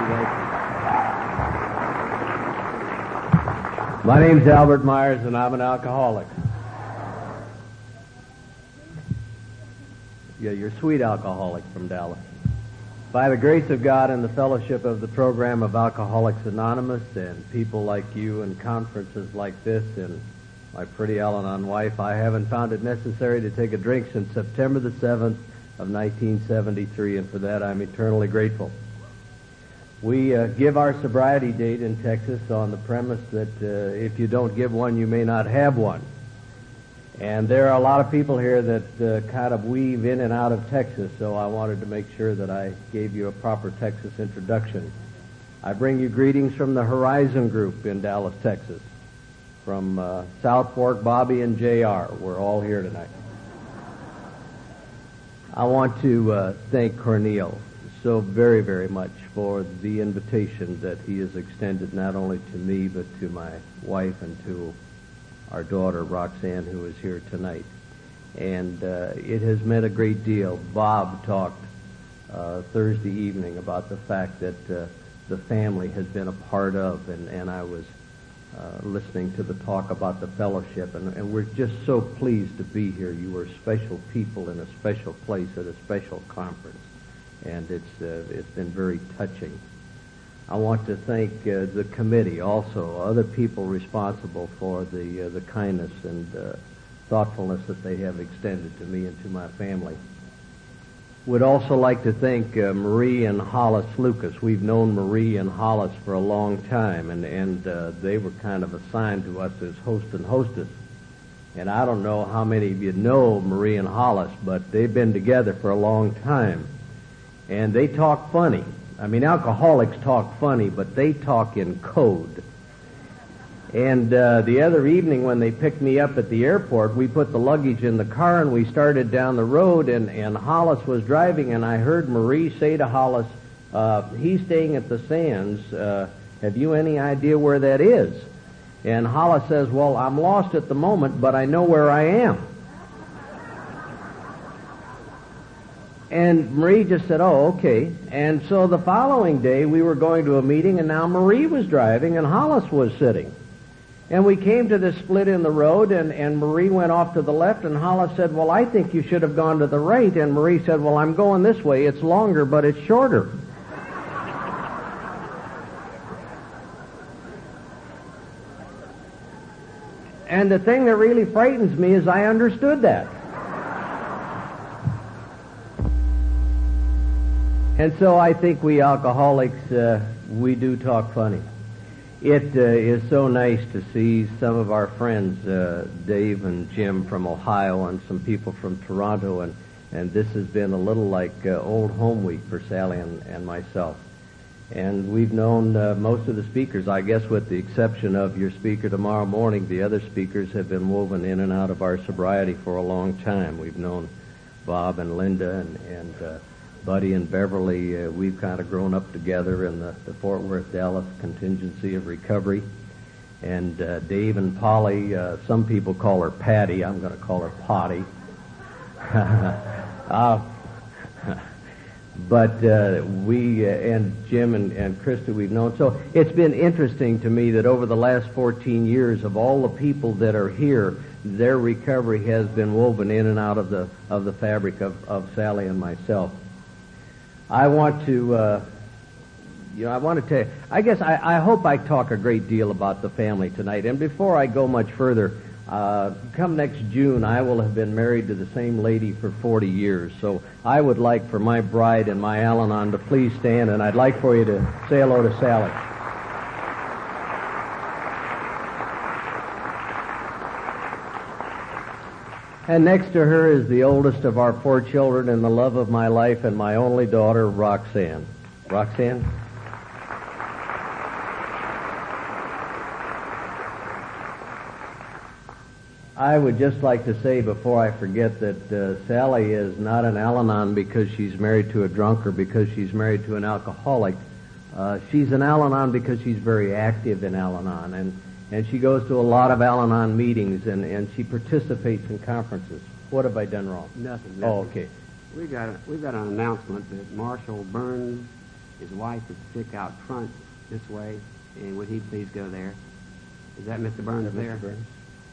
My name's Albert Myers, and I'm an alcoholic. Yeah, you're a sweet alcoholic from Dallas. By the grace of God and the fellowship of the program of Alcoholics Anonymous and people like you and conferences like this and my pretty Al-Anon wife, I haven't found it necessary to take a drink since September the 7th of 1973, and for that I'm eternally grateful. We give our sobriety date in Texas on the premise that if you don't give one, you may not have one. And there are a lot of people here that kind of weave in and out of Texas, so I wanted to make sure that I gave you a proper Texas introduction. I bring you greetings from the Horizon Group in Dallas, Texas. From South Fork, Bobby and JR. We're all here tonight. I want to thank Cornel so very, very much for the invitation that he has extended not only to me but to my wife and to our daughter Roxanne, who is here tonight. And it has meant a great deal. Bob talked Thursday evening about the fact that the family has been a part of, and I was listening to the talk about the fellowship, and we're just so pleased to be here. You are special people in a special place at a special conference. And it's been very touching. I want to thank the committee, also other people responsible for the kindness and thoughtfulness that they have extended to me and to my family. Would also like to thank Marie and Hollis Lucas. We've known Marie and Hollis for a long time, and they were kind of assigned to us as host and hostess. And I don't know how many of you know Marie and Hollis, but they've been together for a long time. And they talk funny. I mean, alcoholics talk funny, but they talk in code. And the other evening when they picked me up at the airport, we put the luggage in the car and we started down the road, and Hollis was driving, and I heard Marie say to Hollis, he's staying at the Sands. Have you any idea where that is? And Hollis says, well, I'm lost at the moment, but I know where I am. And Marie just said, oh, okay. And so the following day, we were going to a meeting, and now Marie was driving, and Hollis was sitting. And we came to this split in the road, and Marie went off to the left, and Hollis said, well, I think you should have gone to the right. And Marie said, well, I'm going this way. It's longer, but it's shorter. And the thing that really frightens me is I understood that. And so I think we alcoholics, we do talk funny. It is so nice to see some of our friends, Dave and Jim from Ohio and some people from Toronto, and this has been a little like old home week for Sally and myself. And we've known most of the speakers, I guess with the exception of your speaker tomorrow morning. The other speakers have been woven in and out of our sobriety for a long time. We've known Bob and Linda and Buddy and Beverly. We've kind of grown up together in the Fort Worth, Dallas contingency of recovery. And Dave and Polly, some people call her Patty. I'm going to call her Potty. But we and Jim and Krista we've known. So it's been interesting to me that over the last 14 years, of all the people that are here, their recovery has been woven in and out of the fabric of Sally and myself. I want to, I want to tell you, I guess I hope I talk a great deal about the family tonight. And before I go much further, come next June, I will have been married to the same lady for 40 years. So I would like for my bride and my Al-Anon to please stand, and I'd like for you to say hello to Sally. And next to her is the oldest of our 4 children and the love of my life and my only daughter, Roxanne. Roxanne? I would just like to say before I forget that Sally is not an Al-Anon because she's married to a drunk or because she's married to an alcoholic. She's an Al-Anon because she's very active in Al-Anon, and she goes to a lot of Al-Anon meetings, and she participates in conferences. What have I done wrong? Nothing. Oh, okay. We've got an announcement that Marshall Burns His wife is sick out front this way, and would he please go there? Is that Mr. Burns there? Mr. Burns.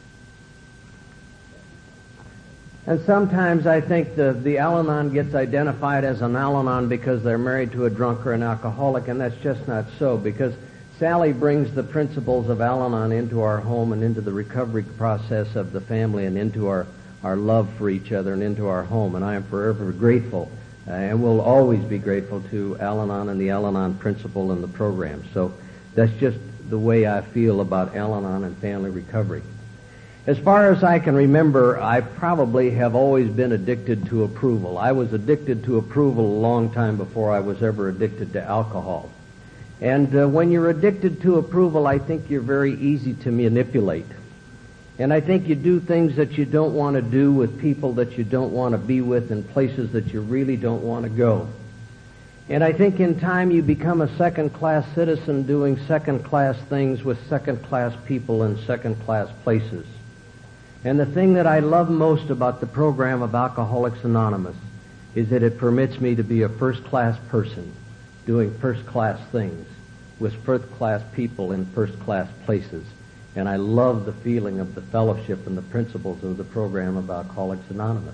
And sometimes I think the Al-Anon gets identified as an Al-Anon because they're married to a drunk or an alcoholic, and that's just not so, because Sally brings the principles of Al-Anon into our home and into the recovery process of the family and into our love for each other and into our home. And I am forever grateful and will always be grateful to Al-Anon and the Al-Anon principle and the program. So that's just the way I feel about Al-Anon and family recovery. As far as I can remember, I probably have always been addicted to approval. I was addicted to approval a long time before I was ever addicted to alcohol. And when you're addicted to approval, I think you're very easy to manipulate. And I think you do things that you don't want to do with people that you don't want to be with in places that you really don't want to go. And I think in time you become a second-class citizen doing second-class things with second-class people in second-class places. And the thing that I love most about the program of Alcoholics Anonymous is that it permits me to be a first-class person doing first-class things with first-class people in first-class places. And I love the feeling of the fellowship and the principles of the program of Alcoholics Anonymous.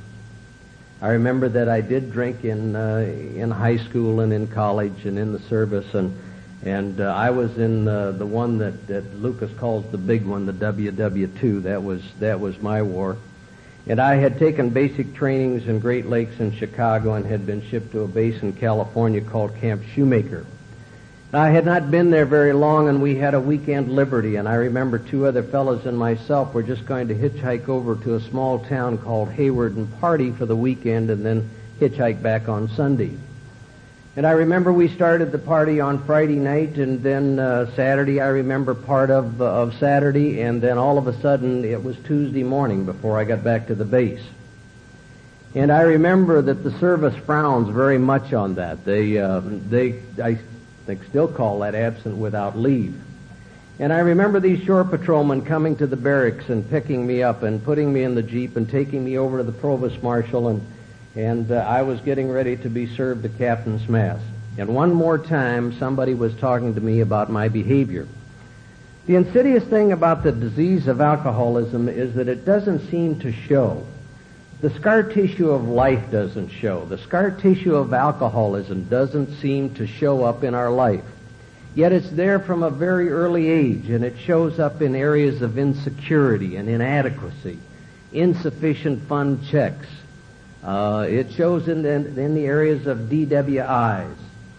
I remember that I did drink in high school and in college and in the service, and I was in the one that Lucas calls the big one, the WW2. That was my war. And I had taken basic trainings in Great Lakes and Chicago and had been shipped to a base in California called Camp Shoemaker. I had not been there very long, and we had a weekend liberty, and I remember two other fellows and myself were just going to hitchhike over to a small town called Hayward and party for the weekend and then hitchhike back on Sunday. And I remember we started the party on Friday night, and then Saturday, I remember part of Saturday, and then all of a sudden it was Tuesday morning before I got back to the base. And I remember that the service frowns very much on that. I think still call that absent without leave. And I remember these shore patrolmen coming to the barracks and picking me up and putting me in the Jeep and taking me over to the provost marshal, and I was getting ready to be served the captain's mass. And one more time, somebody was talking to me about my behavior. The insidious thing about the disease of alcoholism is that it doesn't seem to show. The scar tissue of life doesn't show. The scar tissue of alcoholism doesn't seem to show up in our life. Yet it's there from a very early age, and it shows up in areas of insecurity and inadequacy, insufficient fund checks. It shows in the areas of DWIs,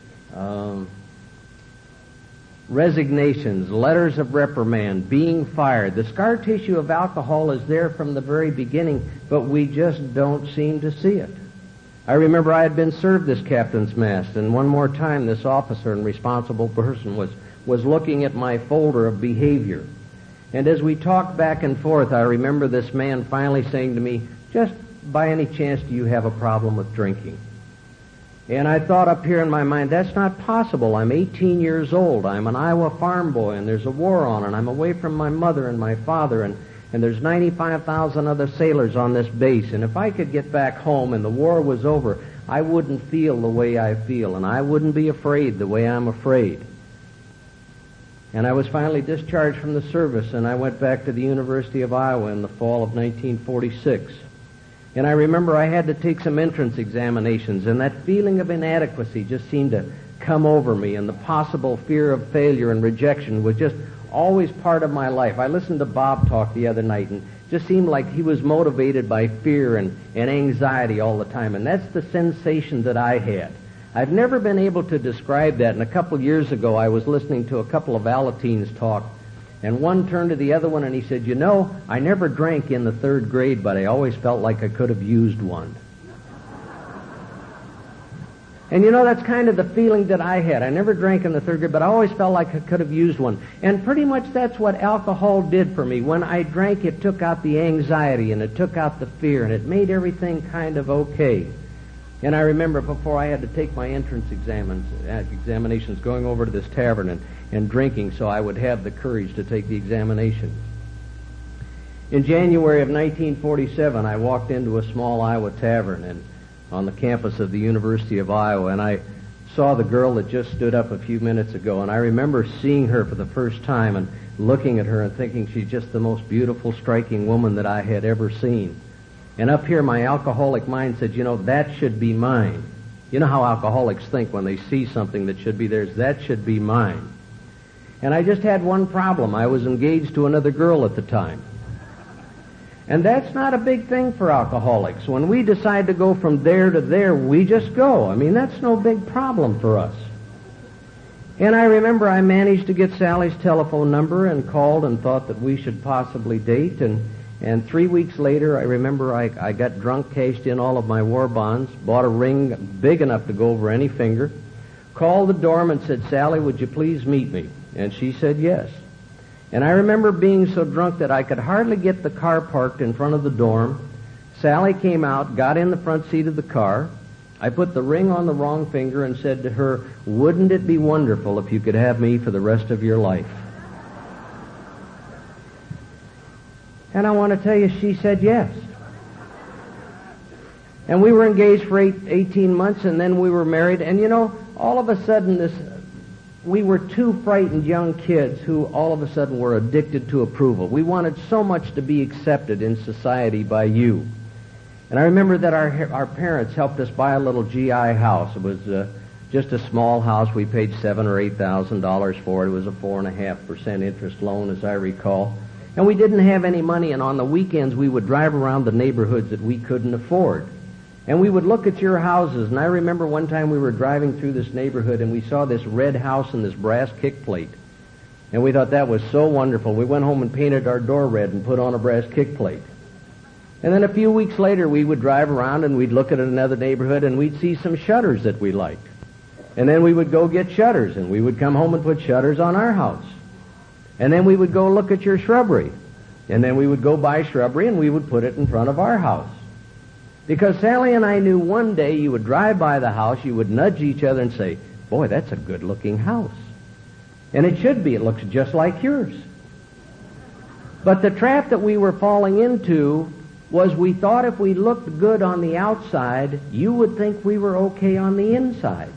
resignations, letters of reprimand, being fired. The scar tissue of alcohol is there from the very beginning, but we just don't seem to see it. I remember I had been served this captain's mass, and one more time this officer and responsible person was looking at my folder of behavior. And as we talked back and forth, I remember this man finally saying to me, "Just by any chance do you have a problem with drinking?" And I thought up here in my mind, that's not possible. I'm 18 years old. I'm an Iowa farm boy, and there's a war on, and I'm away from my mother and my father, and there's 95,000 other sailors on this base. And if I could get back home and the war was over, I wouldn't feel the way I feel, and I wouldn't be afraid the way I'm afraid. And I was finally discharged from the service, and I went back to the University of Iowa in the fall of 1946. And I remember I had to take some entrance examinations, and that feeling of inadequacy just seemed to come over me, and the possible fear of failure and rejection was just always part of my life. I listened to Bob talk the other night, and it just seemed like he was motivated by fear and anxiety all the time, and that's the sensation that I had. I've never been able to describe that, and a couple years ago I was listening to a couple of Alateens talk, and one turned to the other one and he said, "You know, I never drank in the 3rd grade, but I always felt like I could have used one." And you know, that's kind of the feeling that I had. I never drank in the 3rd grade, but I always felt like I could have used one. And pretty much that's what alcohol did for me. When I drank, it took out the anxiety and it took out the fear, and it made everything kind of okay. And I remember before I had to take my entrance examinations, going over to this tavern and drinking so I would have the courage to take the examination. In January of 1947, I walked into a small Iowa tavern on the campus of the University of Iowa, and I saw the girl that just stood up a few minutes ago, and I remember seeing her for the first time and looking at her and thinking she's just the most beautiful, striking woman that I had ever seen. And up here, my alcoholic mind said, that should be mine. You know how alcoholics think when they see something that should be theirs, that should be mine. And I just had one problem. I was engaged to another girl at the time. And that's not a big thing for alcoholics. When we decide to go from there to there, we just go. That's no big problem for us. And I remember I managed to get Sally's telephone number and called and thought that we should possibly date. And 3 weeks later, I remember I got drunk, cashed in all of my war bonds, bought a ring big enough to go over any finger, called the dorm and said, "Sally, would you please meet me?" And she said yes. And I remember being so drunk that I could hardly get the car parked in front of the dorm. Sally came out, got in the front seat of the car. I put the ring on the wrong finger and said to her, "Wouldn't it be wonderful if you could have me for the rest of your life?" And I want to tell you, she said yes. And we were engaged for 18 months, and then we were married. And all of a sudden we were two frightened young kids who all of a sudden were addicted to approval. We wanted so much to be accepted in society by you. And I remember that our parents helped us buy a little GI house. It was just a small house. We paid $7,000 or $8,000 for it. It was a 4.5% interest loan, as I recall. And we didn't have any money, and on the weekends we would drive around the neighborhoods that we couldn't afford. And we would look at your houses, and I remember one time we were driving through this neighborhood and we saw this red house and this brass kick plate. And we thought that was so wonderful. We went home and painted our door red and put on a brass kick plate. And then a few weeks later we would drive around and we'd look at another neighborhood and we'd see some shutters that we liked. And then we would go get shutters, and we would come home and put shutters on our house. And then we would go look at your shrubbery. And then we would go buy shrubbery and we would put it in front of our house. Because Sally and I knew one day you would drive by the house, you would nudge each other and say, "Boy, that's a good-looking house." And it should be. It looks just like yours. But the trap that we were falling into was we thought if we looked good on the outside, you would think we were okay on the inside.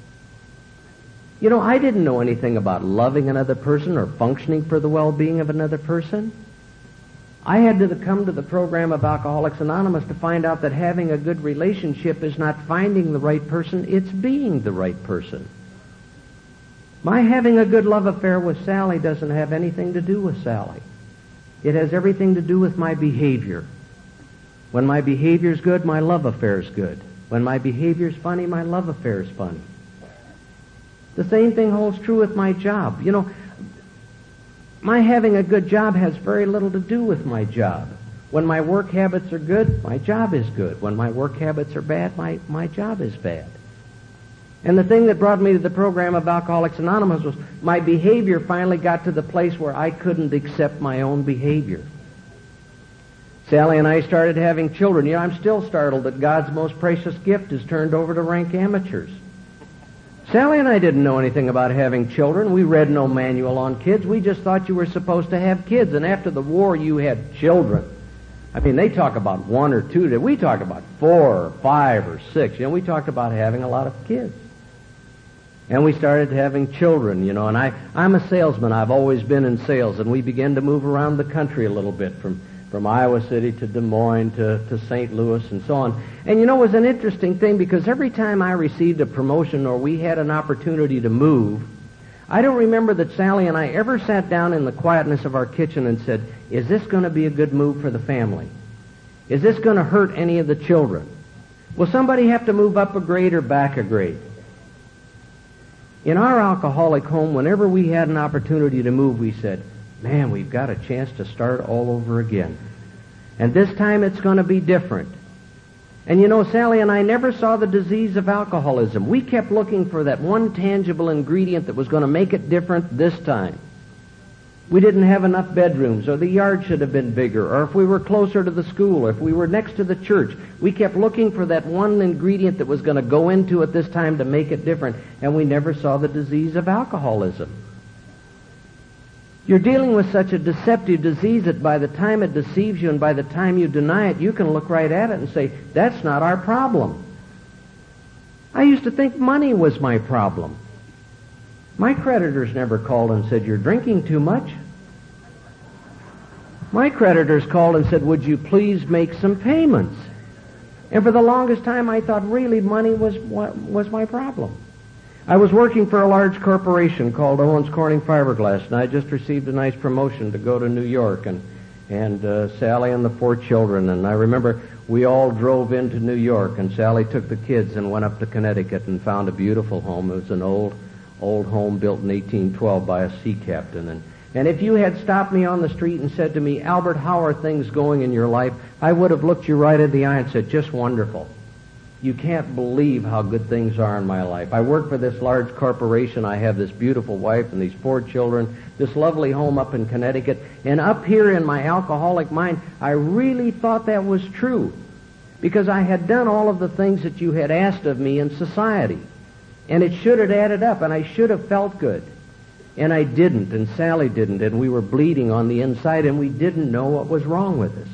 I didn't know anything about loving another person or functioning for the well-being of another person. I had to come to the program of Alcoholics Anonymous to find out that having a good relationship is not finding the right person, it's being the right person. My having a good love affair with Sally doesn't have anything to do with Sally. It has everything to do with my behavior. When my behavior's good, my love affair's good. When my behavior's funny, my love affair's funny. The same thing holds true with my job. My having a good job has very little to do with my job. When my work habits are good, my job is good. When my work habits are bad, my job is bad. And the thing that brought me to the program of Alcoholics Anonymous was my behavior finally got to the place where I couldn't accept my own behavior. Sally and I started having children. I'm still startled that God's most precious gift is turned over to rank amateurs. Sally and I didn't know anything about having children. We read no manual on kids. We just thought you were supposed to have kids. And after the war, you had children. They talk about 1 or 2. We talk about 4 or 5 or 6. We talked about having a lot of kids. And we started having children, and I'm a salesman. I've always been in sales. And we began to move around the country a little bit from Iowa City to Des Moines to St. Louis and so on. And it was an interesting thing because every time I received a promotion or we had an opportunity to move, I don't remember that Sally and I ever sat down in the quietness of our kitchen and said, "Is this going to be a good move for the family? Is this going to hurt any of the children? Will somebody have to move up a grade or back a grade?" In our alcoholic home, whenever we had an opportunity to move, we said, "Man, we've got a chance to start all over again. And this time it's going to be different." And Sally and I never saw the disease of alcoholism. We kept looking for that one tangible ingredient that was going to make it different this time. We didn't have enough bedrooms, or the yard should have been bigger, or if we were closer to the school, or if we were next to the church. We kept looking for that one ingredient that was going to go into it this time to make it different, and we never saw the disease of alcoholism. You're dealing with such a deceptive disease that by the time it deceives you and by the time you deny it, you can look right at it and say, "That's not our problem." I used to think money was my problem. My creditors never called and said, "You're drinking too much." My creditors called and said, "Would you please make some payments?" And for the longest time, I thought really money was my problem. I was working for a large corporation called Owens Corning Fiberglass, and I just received a nice promotion to go to New York, and Sally and the 4 children. And I remember we all drove into New York, and Sally took the kids and went up to Connecticut and found a beautiful home. It was an old home built in 1812 by a sea captain. And if you had stopped me on the street and said to me, "Albert, how are things going in your life?" I would have looked you right in the eye and said, "Just wonderful. You can't believe how good things are in my life. I work for this large corporation. I have this beautiful wife and these 4 children, this lovely home up in Connecticut." And up here in my alcoholic mind, I really thought that was true, because I had done all of the things that you had asked of me in society. And it should have added up, and I should have felt good. And I didn't, and Sally didn't, and we were bleeding on the inside, and we didn't know what was wrong with us.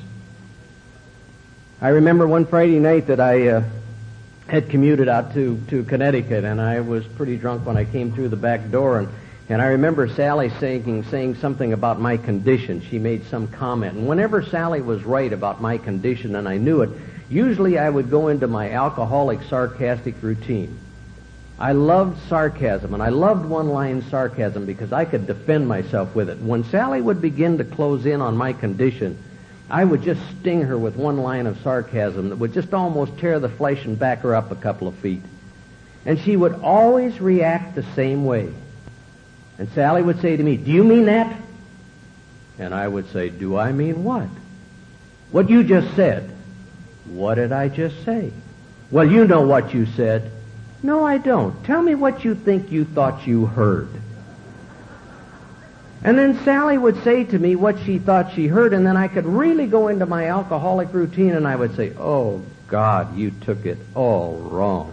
I remember one Friday night that I had commuted out to Connecticut, and I was pretty drunk when I came through the back door, and I remember Sally saying something about my condition. She made some comment, and whenever Sally was right about my condition, and I knew it, usually I would go into my alcoholic sarcastic routine. I loved sarcasm, and I loved one-line sarcasm because I could defend myself with it. When Sally would begin to close in on my condition, I would just sting her with one line of sarcasm that would just almost tear the flesh and back her up a couple of feet. And she would always react the same way. And Sally would say to me, "Do you mean that?" And I would say, "Do I mean what?" "What you just said." "What did I just say?" "Well, you know what you said." "No, I don't. Tell me what you think you thought you heard." And then Sally would say to me what she thought she heard, and then I could really go into my alcoholic routine, and I would say, "Oh, God, you took it all wrong."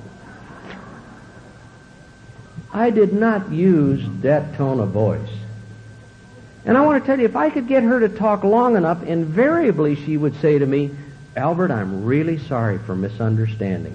I did not use that tone of voice. And I want to tell you, if I could get her to talk long enough, invariably she would say to me, "Albert, I'm really sorry for misunderstanding."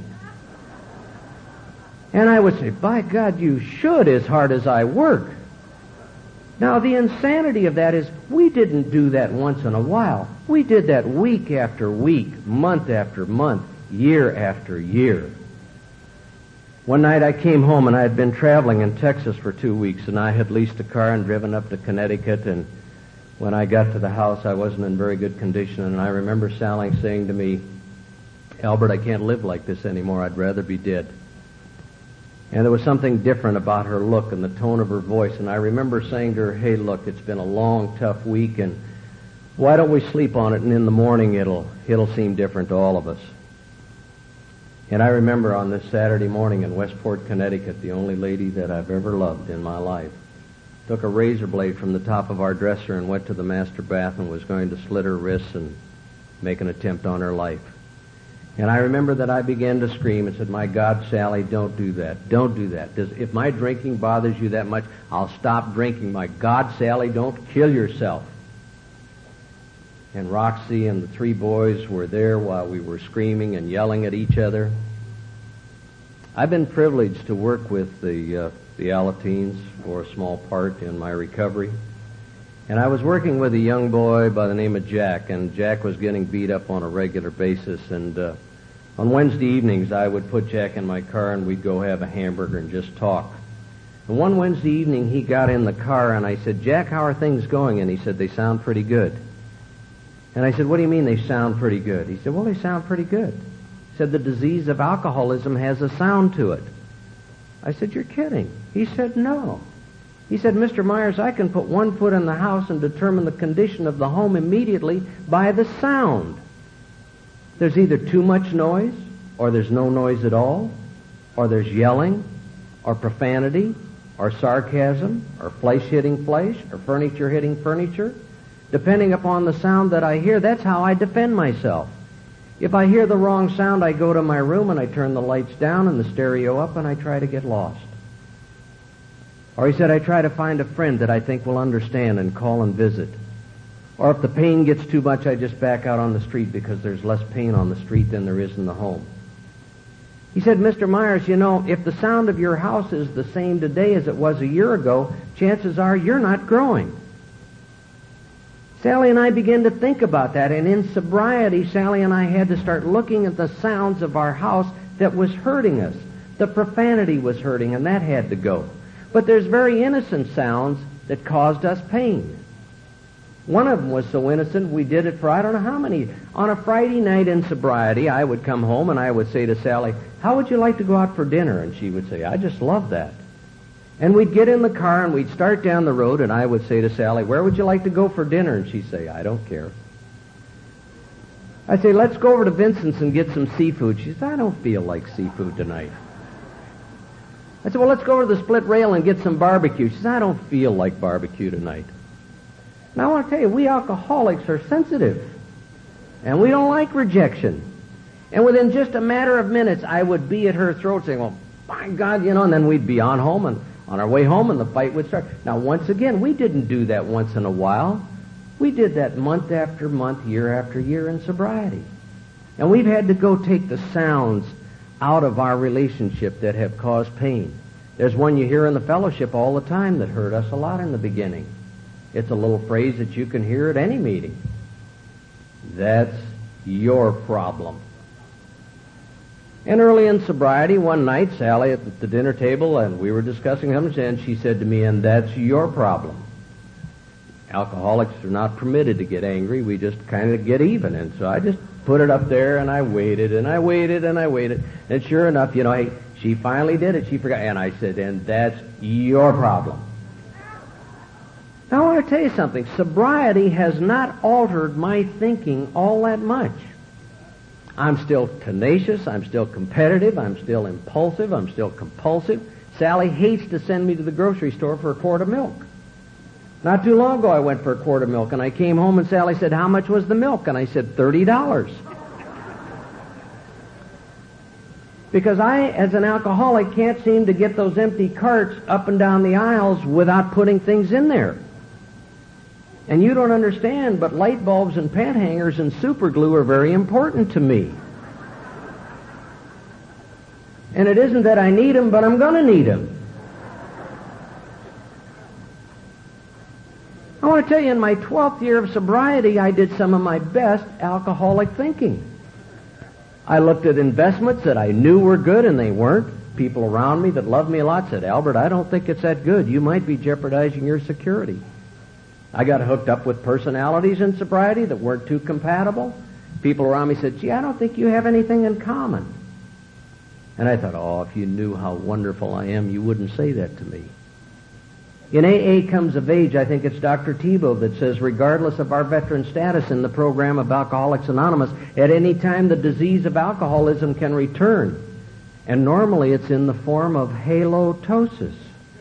And I would say, "By God, you should, as hard as I work." Now, the insanity of that is we didn't do that once in a while. We did that week after week, month after month, year after year. One night I came home, and I had been traveling in Texas for 2 weeks, and I had leased a car and driven up to Connecticut, and when I got to the house, I wasn't in very good condition, and I remember Sally saying to me, "Albert, I can't live like this anymore. I'd rather be dead." And there was something different about her look and the tone of her voice. And I remember saying to her, "Hey, look, it's been a long, tough week, and why don't we sleep on it, and in the morning it'll seem different to all of us." And I remember on this Saturday morning in Westport, Connecticut, the only lady that I've ever loved in my life took a razor blade from the top of our dresser and went to the master bath and was going to slit her wrists and make an attempt on her life. And I remember that I began to scream and said, "My God, Sally, don't do that. Don't do that. If my drinking bothers you that much, I'll stop drinking. My God, Sally, don't kill yourself." And Roxy and the 3 boys were there while we were screaming and yelling at each other. I've been privileged to work with the Alateens for a small part in my recovery. And I was working with a young boy by the name of Jack, and Jack was getting beat up on a regular basis, and on Wednesday evenings I would put Jack in my car and we'd go have a hamburger and just talk. And one Wednesday evening he got in the car and I said, "Jack, how are things going?" And he said, "They sound pretty good." And I said, "What do you mean they sound pretty good?" He said, "Well, they sound pretty good." He said, "The disease of alcoholism has a sound to it." I said, "You're kidding." He said, "No." He said, "Mr. Myers, I can put one foot in the house and determine the condition of the home immediately by the sound. There's either too much noise, or there's no noise at all, or there's yelling, or profanity, or sarcasm, or flesh hitting flesh, or furniture hitting furniture. Depending upon the sound that I hear, that's how I defend myself. If I hear the wrong sound, I go to my room and I turn the lights down and the stereo up and I try to get lost." Or he said, "I try to find a friend that I think will understand and call and visit. Or if the pain gets too much, I just back out on the street because there's less pain on the street than there is in the home." He said, Mr. Myers, you know, if the sound of your house is the same today as it was a year ago, chances are you're not growing. Sally and I began to think about that, and in sobriety, Sally and I had to start looking at the sounds of our house that was hurting us. The profanity was hurting, and that had to go. But there's very innocent sounds that caused us pain. One of them was so innocent, we did it for I don't know how many. On a Friday night in sobriety, I would come home and I would say to Sally, how would you like to go out for dinner? And she would say, I just love that. And we'd get in the car and we'd start down the road, and I would say to Sally, where would you like to go for dinner? And she'd say, I don't care. I'd say, let's go over to Vincent's and get some seafood. She said, I don't feel like seafood tonight. I said, well, let's go over to the Split Rail and get some barbecue. She said, I don't feel like barbecue tonight. Now, I want to tell you, we alcoholics are sensitive, and we don't like rejection. And within just a matter of minutes, I would be at her throat saying, well, by God, you know, and then we'd be on home, and on our way home, and the fight would start. Now, once again, we didn't do that once in a while. We did that month after month, year after year in sobriety. And we've had to go take the sounds out of our relationship that have caused pain. There's one you hear in the fellowship all the time that hurt us a lot in the beginning. It's a little phrase that you can hear at any meeting. That's your problem. And early in sobriety, one night, Sally at the dinner table, and we were discussing something, and she said to me, and that's your problem. Alcoholics are not permitted to get angry. We just kind of get even. And so I just put it up there, and I waited, and I waited, and I waited. And sure enough, you know, hey, she finally did it. She forgot. And I said, and that's your problem. Now, I want to tell you something. Sobriety has not altered my thinking all that much. I'm still tenacious. I'm still competitive. I'm still impulsive. I'm still compulsive. Sally hates to send me to the grocery store for a quart of milk. Not too long ago, I went for a quart of milk, and I came home, and Sally said, how much was the milk? And I said, $30. Because I, as an alcoholic, can't seem to get those empty carts up and down the aisles without putting things in there. And you don't understand, but light bulbs and pant hangers and super glue are very important to me. And it isn't that I need them, but I'm going to need them. I want to tell you, in my 12th year of sobriety, I did some of my best alcoholic thinking. I looked at investments that I knew were good, and they weren't. People around me that loved me a lot said, Albert, I don't think it's that good. You might be jeopardizing your security. I got hooked up with personalities in sobriety that weren't too compatible. People around me said, gee, I don't think you have anything in common. And I thought, oh, if you knew how wonderful I am, you wouldn't say that to me. In AA Comes of Age, I think it's Dr. Tebow that says, regardless of our veteran status in the program of Alcoholics Anonymous, at any time the disease of alcoholism can return. And normally it's in the form of halitosis.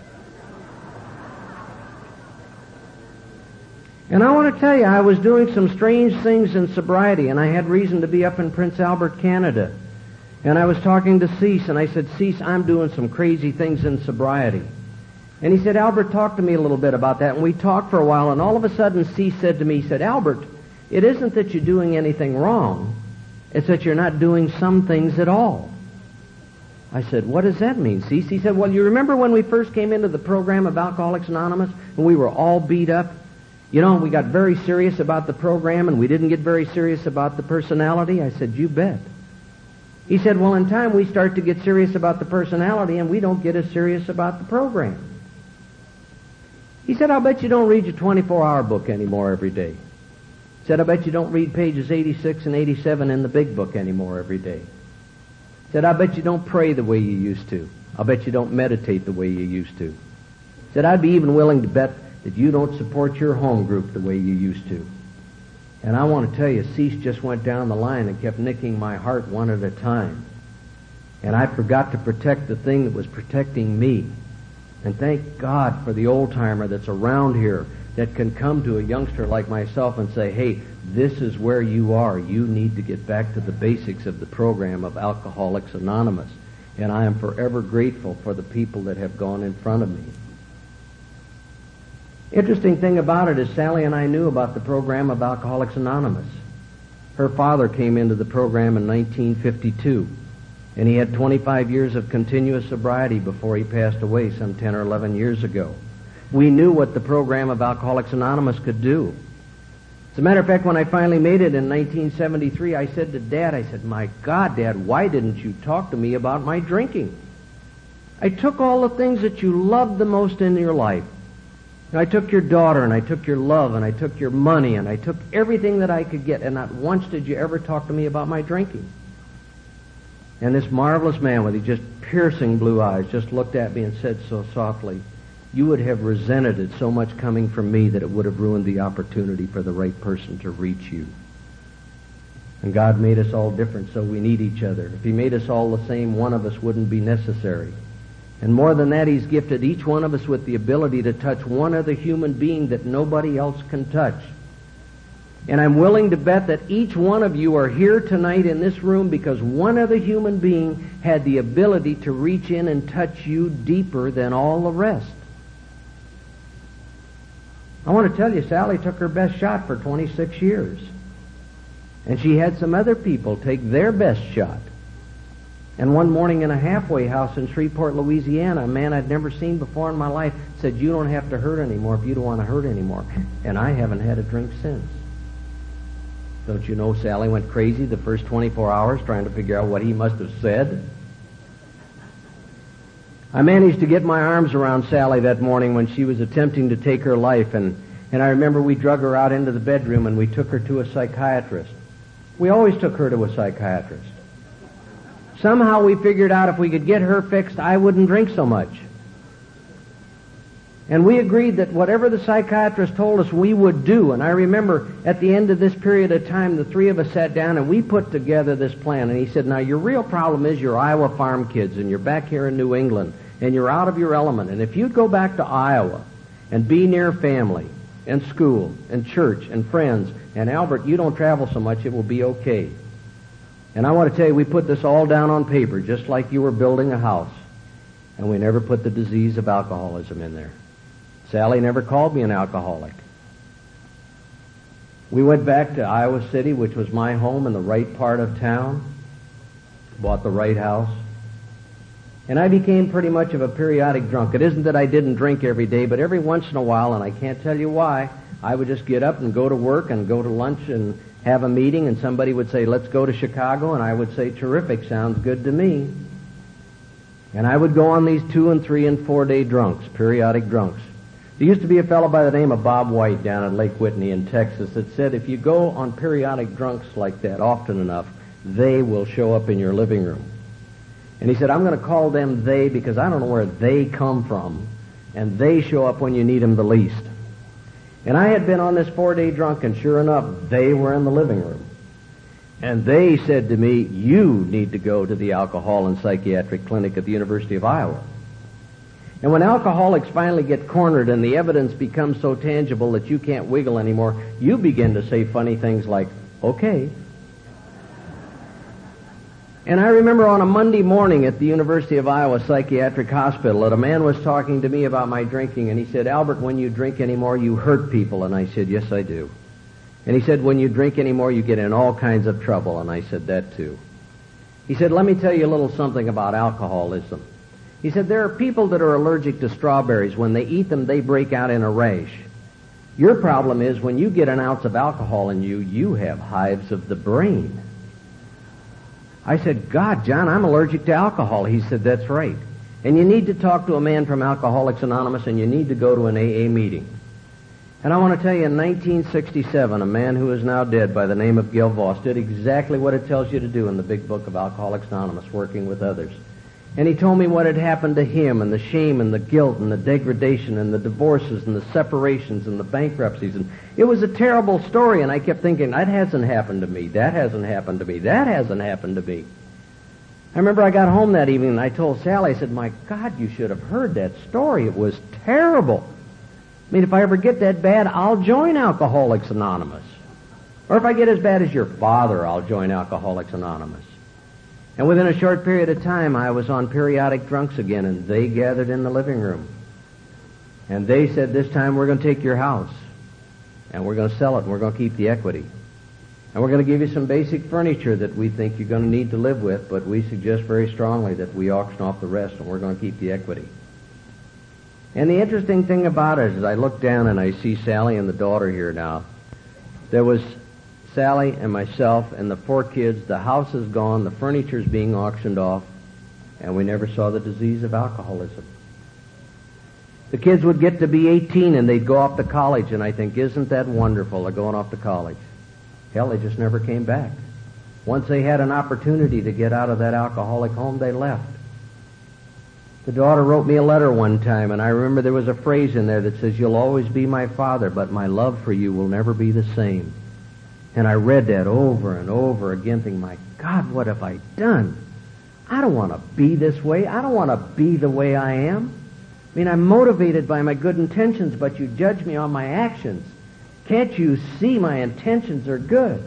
And I want to tell you, I was doing some strange things in sobriety, and I had reason to be up in Prince Albert, Canada. And I was talking to Cease, and I said, Cease, I'm doing some crazy things in sobriety. And he said, Albert, talk to me a little bit about that. And we talked for a while, and all of a sudden Cease said to me, he said, Albert, it isn't that you're doing anything wrong. It's that you're not doing some things at all. I said, what does that mean, Cease? He said, well, you remember when we first came into the program of Alcoholics Anonymous, and we were all beat up? You know, we got very serious about the program, and we didn't get very serious about the personality. I said, you bet. He said, well, in time we start to get serious about the personality, and we don't get as serious about the program. He said, I'll bet you don't read your 24-hour book anymore every day. He said, I bet you don't read pages 86 and 87 in the big book anymore every day. He said, I bet you don't pray the way you used to. I'll bet you don't meditate the way you used to. He said, I'd be even willing to bet that you don't support your home group the way you used to. And I want to tell you, Cease just went down the line and kept nicking my heart one at a time. And I forgot to protect the thing that was protecting me. And thank God for the old-timer that's around here that can come to a youngster like myself and say, hey, this is where you are. You need to get back to the basics of the program of Alcoholics Anonymous. And I am forever grateful for the people that have gone in front of me. Interesting thing about it is Sally and I knew about the program of Alcoholics Anonymous. Her father came into the program in 1952. And he had 25 years of continuous sobriety before he passed away some 10 or 11 years ago. We knew what the program of Alcoholics Anonymous could do. As a matter of fact, when I finally made it in 1973, I said to Dad, I said, "My God, Dad, why didn't you talk to me about my drinking? I took all the things that you loved the most in your life. I took your daughter, and I took your love, and I took your money, and I took everything that I could get, and not once did you ever talk to me about my drinking." And this marvelous man with his just piercing blue eyes just looked at me and said so softly, "You would have resented it so much coming from me that it would have ruined the opportunity for the right person to reach you." And God made us all different, so we need each other. If He made us all the same, one of us wouldn't be necessary. And more than that, He's gifted each one of us with the ability to touch one other human being that nobody else can touch. And I'm willing to bet that each one of you are here tonight in this room because one other human being had the ability to reach in and touch you deeper than all the rest. I want to tell you, Sally took her best shot for 26 years. And she had some other people take their best shot. And one morning in a halfway house in Shreveport, Louisiana, a man I'd never seen before in my life said, "You don't have to hurt anymore if you don't want to hurt anymore." And I haven't had a drink since. Don't you know Sally went crazy the first 24 hours trying to figure out what he must have said? I managed to get my arms around Sally that morning when she was attempting to take her life, and I remember we drug her out into the bedroom and we took her to a psychiatrist. We always took her to a psychiatrist. Somehow we figured out if we could get her fixed, I wouldn't drink so much. And we agreed that whatever the psychiatrist told us, we would do. And I remember at the end of this period of time, the three of us sat down and we put together this plan. And he said, "Now, your real problem is you're Iowa farm kids and you're back here in New England and you're out of your element. And if you'd go back to Iowa and be near family and school and church and friends, and Albert, you don't travel so much, it will be okay." And I want to tell you, we put this all down on paper, just like you were building a house. And we never put the disease of alcoholism in there. Sally never called me an alcoholic. We went back to Iowa City, which was my home in the right part of town, bought the right house, and I became pretty much of a periodic drunk. It isn't that I didn't drink every day, but every once in a while, and I can't tell you why, I would just get up and go to work and go to lunch and have a meeting, and somebody would say, "Let's go to Chicago," and I would say, "Terrific, sounds good to me." And I would go on these 2 and 3 and 4 day drunks, periodic drunks. There used to be a fellow by the name of Bob White down at Lake Whitney in Texas that said if you go on periodic drunks like that often enough, they will show up in your living room. And he said, "I'm going to call them they because I don't know where they come from, and they show up when you need them the least." And I had been on this 4-day drunk, and sure enough, they were in the living room. And they said to me, "You need to go to the Alcohol and Psychiatric Clinic at the University of Iowa." And when alcoholics finally get cornered and the evidence becomes so tangible that you can't wiggle anymore, you begin to say funny things like, "Okay." And I remember on a Monday morning at the University of Iowa Psychiatric Hospital that a man was talking to me about my drinking, and he said, "Albert, when you drink anymore, you hurt people." And I said, "Yes, I do." And he said, "When you drink anymore, you get in all kinds of trouble." And I said, "That too." He said, "Let me tell you a little something about alcoholism." He said, "There are people that are allergic to strawberries. When they eat them, they break out in a rash. Your problem is when you get an ounce of alcohol in you, you have hives of the brain." I said, "God, John, I'm allergic to alcohol." He said, "That's right. And you need to talk to a man from Alcoholics Anonymous, and you need to go to an AA meeting." And I want to tell you, in 1967, a man who is now dead by the name of Gil Voss did exactly what it tells you to do in the big book of Alcoholics Anonymous, working with others. And he told me what had happened to him, and the shame and the guilt and the degradation and the divorces and the separations and the bankruptcies. And it was a terrible story, and I kept thinking, that hasn't happened to me, that hasn't happened to me, that hasn't happened to me. I remember I got home that evening and I told Sally, I said, "My God, you should have heard that story. It was terrible. I mean, if I ever get that bad, I'll join Alcoholics Anonymous. Or if I get as bad as your father, I'll join Alcoholics Anonymous." And within a short period of time, I was on periodic drunks again, and they gathered in the living room. And they said, "This time we're going to take your house, and we're going to sell it, and we're going to keep the equity." And we're going to give you some basic furniture that we think you're going to need to live with, but we suggest very strongly that we auction off the rest, and we're going to keep the equity. And the interesting thing about it is I look down and I see Sally and the daughter here now. There was Sally and myself and the 4 kids. The house is gone. The furniture's being auctioned off. And we never saw the disease of alcoholism. The kids would get to be 18 and they'd go off to college. And I think, isn't that wonderful, they're going off to college. Hell, they just never came back. Once they had an opportunity to get out of that alcoholic home, they left. The daughter wrote me a letter one time, and I remember there was a phrase in there that says, "You'll always be my father, but my love for you will never be the same." And I read that over and over again, thinking, my God, what have I done? I don't want to be this way. I don't want to be the way I am. I mean, I'm motivated by my good intentions, but you judge me on my actions. Can't you see my intentions are good?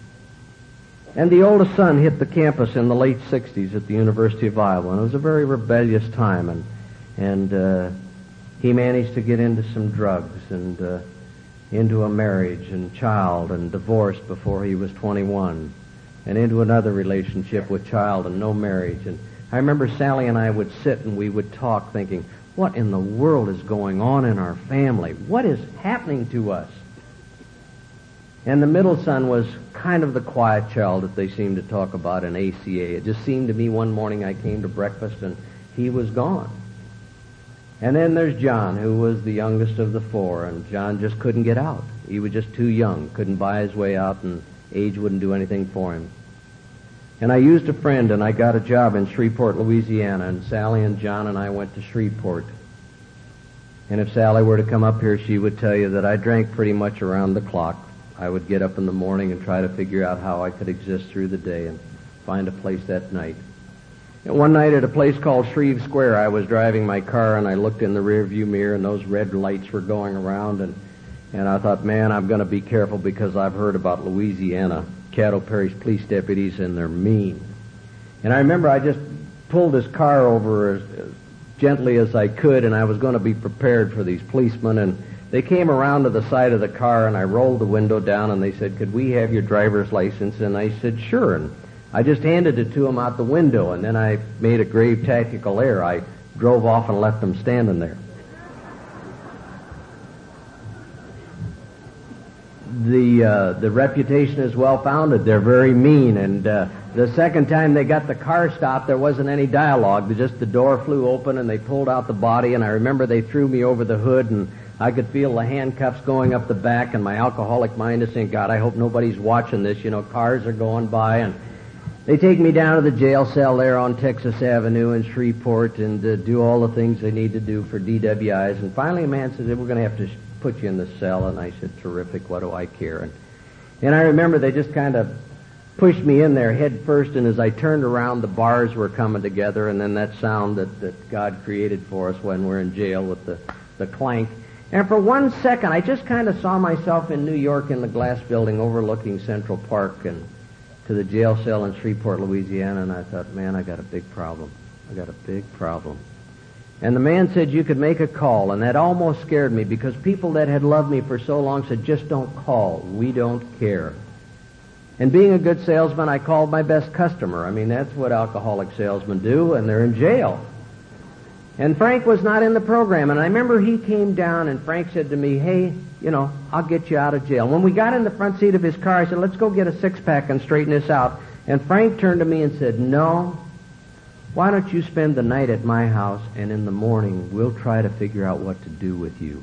And the oldest son hit the campus in the late 60s at the University of Iowa, and it was a very rebellious time, and he managed to get into some drugs and into a marriage and child and divorce before he was 21, and into another relationship with child and no marriage. And I remember Sally and I would sit and we would talk thinking, what in the world is going on in our family? What is happening to us? And the middle son was kind of the quiet child that they seemed to talk about in ACA. It just seemed to me one morning I came to breakfast and he was gone. And then there's John, who was the youngest of the 4, and John just couldn't get out. He was just too young, couldn't buy his way out, and age wouldn't do anything for him. And I used a friend, and I got a job in Shreveport, Louisiana, and Sally and John and I went to Shreveport. And if Sally were to come up here, she would tell you that I drank pretty much around the clock. I would get up in the morning and try to figure out how I could exist through the day and find a place that night. And one night at a place called Shreve Square, I was driving my car and I looked in the rearview mirror and those red lights were going around and I thought, man, I'm going to be careful because I've heard about Louisiana, Caddo Parish police deputies, and they're mean. And I remember I just pulled this car over as gently as I could, and I was going to be prepared for these policemen, and they came around to the side of the car and I rolled the window down and they said, "Could we have your driver's license?" And I said, "Sure." And I just handed it to them out the window, and then I made a grave tactical error. I drove off and left them standing there. The reputation is well founded. They're very mean, and the second time they got the car stopped, there wasn't any dialogue. Just the door flew open and they pulled out the body, and I remember they threw me over the hood, and I could feel the handcuffs going up the back, and my alcoholic mind is saying, God, I hope nobody's watching this. You know, cars are going by, and they take me down to the jail cell there on Texas Avenue in Shreveport and do all the things they need to do for DWIs. And finally a man says, "We're going to have to put you in the cell." And I said, "Terrific, what do I care?" And I remember they just kind of pushed me in there head first, and as I turned around, the bars were coming together, and then that sound that God created for us when we're in jail with the clank. And for 1 second, I just kind of saw myself in New York in the glass building overlooking Central Park and to the jail cell in Shreveport, Louisiana, and I thought, man, I got a big problem. I got a big problem. And the man said you could make a call, and that almost scared me because people that had loved me for so long said, just don't call. We don't care. And being a good salesman, I called my best customer. I mean, that's what alcoholic salesmen do, and they're in jail. And Frank was not in the program, and I remember he came down, and Frank said to me, "Hey, you know, I'll get you out of jail." When we got in the front seat of his car, I said, "Let's go get a six-pack and straighten this out." And Frank turned to me and said, "No, why don't you spend the night at my house, and in the morning we'll try to figure out what to do with you."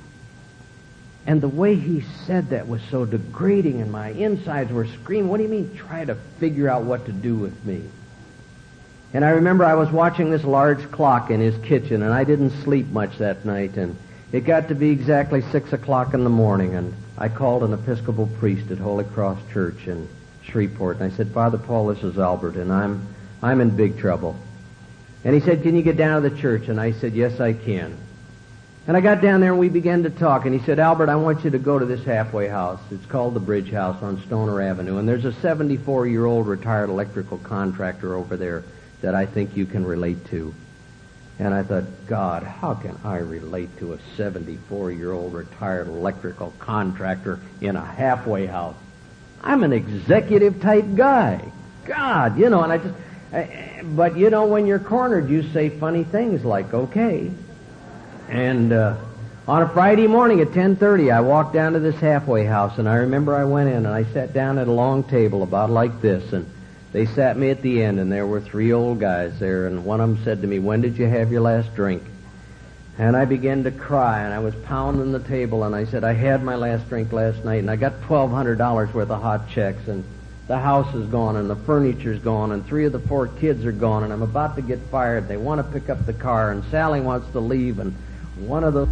And the way he said that was so degrading, and my insides were screaming, "What do you mean, try to figure out what to do with me?" And I remember I was watching this large clock in his kitchen, and I didn't sleep much that night, and it got to be exactly 6 o'clock in the morning, and I called an Episcopal priest at Holy Cross Church in Shreveport, and I said, "Father Paul, this is Albert, and I'm in big trouble." And he said, "Can you get down to the church?" And I said, "Yes, I can." And I got down there and we began to talk, and he said, "Albert, I want you to go to this halfway house. It's called the Bridge House on Stoner Avenue, and there's a 74-year-old retired electrical contractor over there that I think you can relate to." And I thought, God, how can I relate to a 74-year-old retired electrical contractor in a halfway house? I'm an executive type guy. God, and but when you're cornered, you say funny things like, okay. And on a Friday morning at 10:30, I walked down to this halfway house, and I remember I went in and I sat down at a long table about like this, and they sat me at the end, and there were 3 old guys there, and one of them said to me, "When did you have your last drink?" And I began to cry, and I was pounding the table, and I said, "I had my last drink last night, and I got $1,200 worth of hot checks, and the house is gone, and the furniture's gone, and 3 of the 4 kids are gone, and I'm about to get fired. They want to pick up the car, and Sally wants to leave, and one of those..."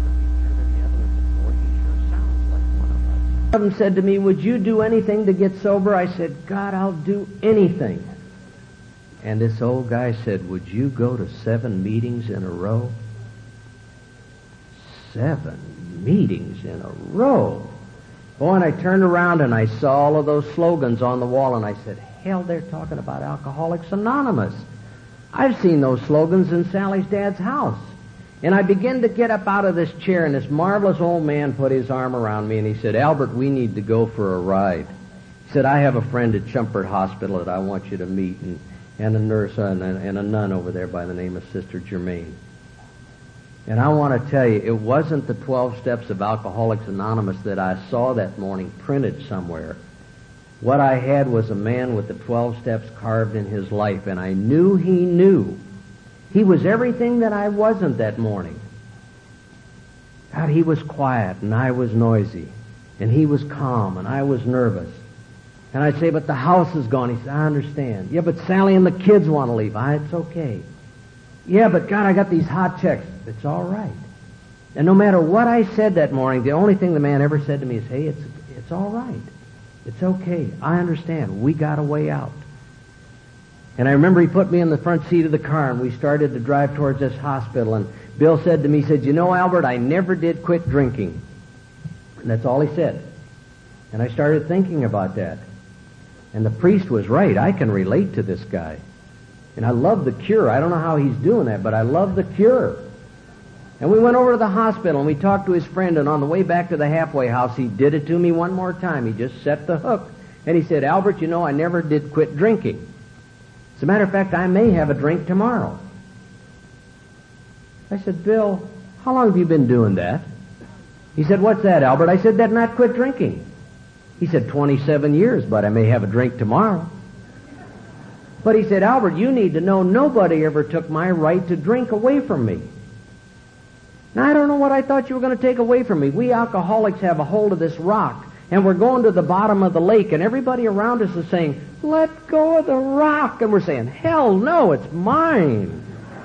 One of them said to me, "Would you do anything to get sober?" I said, "God, I'll do anything." And this old guy said, "Would you go to 7 meetings in a row?" 7 meetings in a row. Boy, and I turned around and I saw all of those slogans on the wall, and I said, hell, they're talking about Alcoholics Anonymous. I've seen those slogans in Sally's dad's house. And I began to get up out of this chair, and this marvelous old man put his arm around me, and he said, "Albert, we need to go for a ride." He said, "I have a friend at Chumpert Hospital that I want you to meet, and a nurse and a nun over there by the name of Sister Germaine." And I want to tell you, it wasn't the 12 steps of Alcoholics Anonymous that I saw that morning printed somewhere. What I had was a man with the 12 steps carved in his life, and I knew he knew. He was everything that I wasn't that morning. God, he was quiet, and I was noisy. And he was calm, and I was nervous. And I'd say, "But the house is gone." He said, "I understand." "Yeah, but Sally and the kids want to leave." "It's okay." "Yeah, but God, I got these hot checks." "It's all right." And no matter what I said that morning, the only thing the man ever said to me is, "Hey, it's all right. It's okay. I understand. We got a way out." And I remember he put me in the front seat of the car, and we started to drive towards this hospital, and Bill said to me, he said, "You know, Albert, I never did quit drinking." And that's all he said. And I started thinking about that. And the priest was right. I can relate to this guy. And I love the cure. I don't know how he's doing that, but I love the cure. And we went over to the hospital, and we talked to his friend, and on the way back to the halfway house, he did it to me one more time. He just set the hook. And he said, "Albert, you know, I never did quit drinking. As a matter of fact, I may have a drink tomorrow." I said, "Bill, how long have you been doing that?" He said, "What's that, Albert?" I said, "That not quit drinking." He said, 27 years, but I may have a drink tomorrow." But he said, "Albert, you need to know nobody ever took my right to drink away from me." Now, I don't know what I thought you were going to take away from me. We alcoholics have a hold of this rock, and we're going to the bottom of the lake, and everybody around us is saying, "Let go of the rock." And we're saying, "Hell no, it's mine."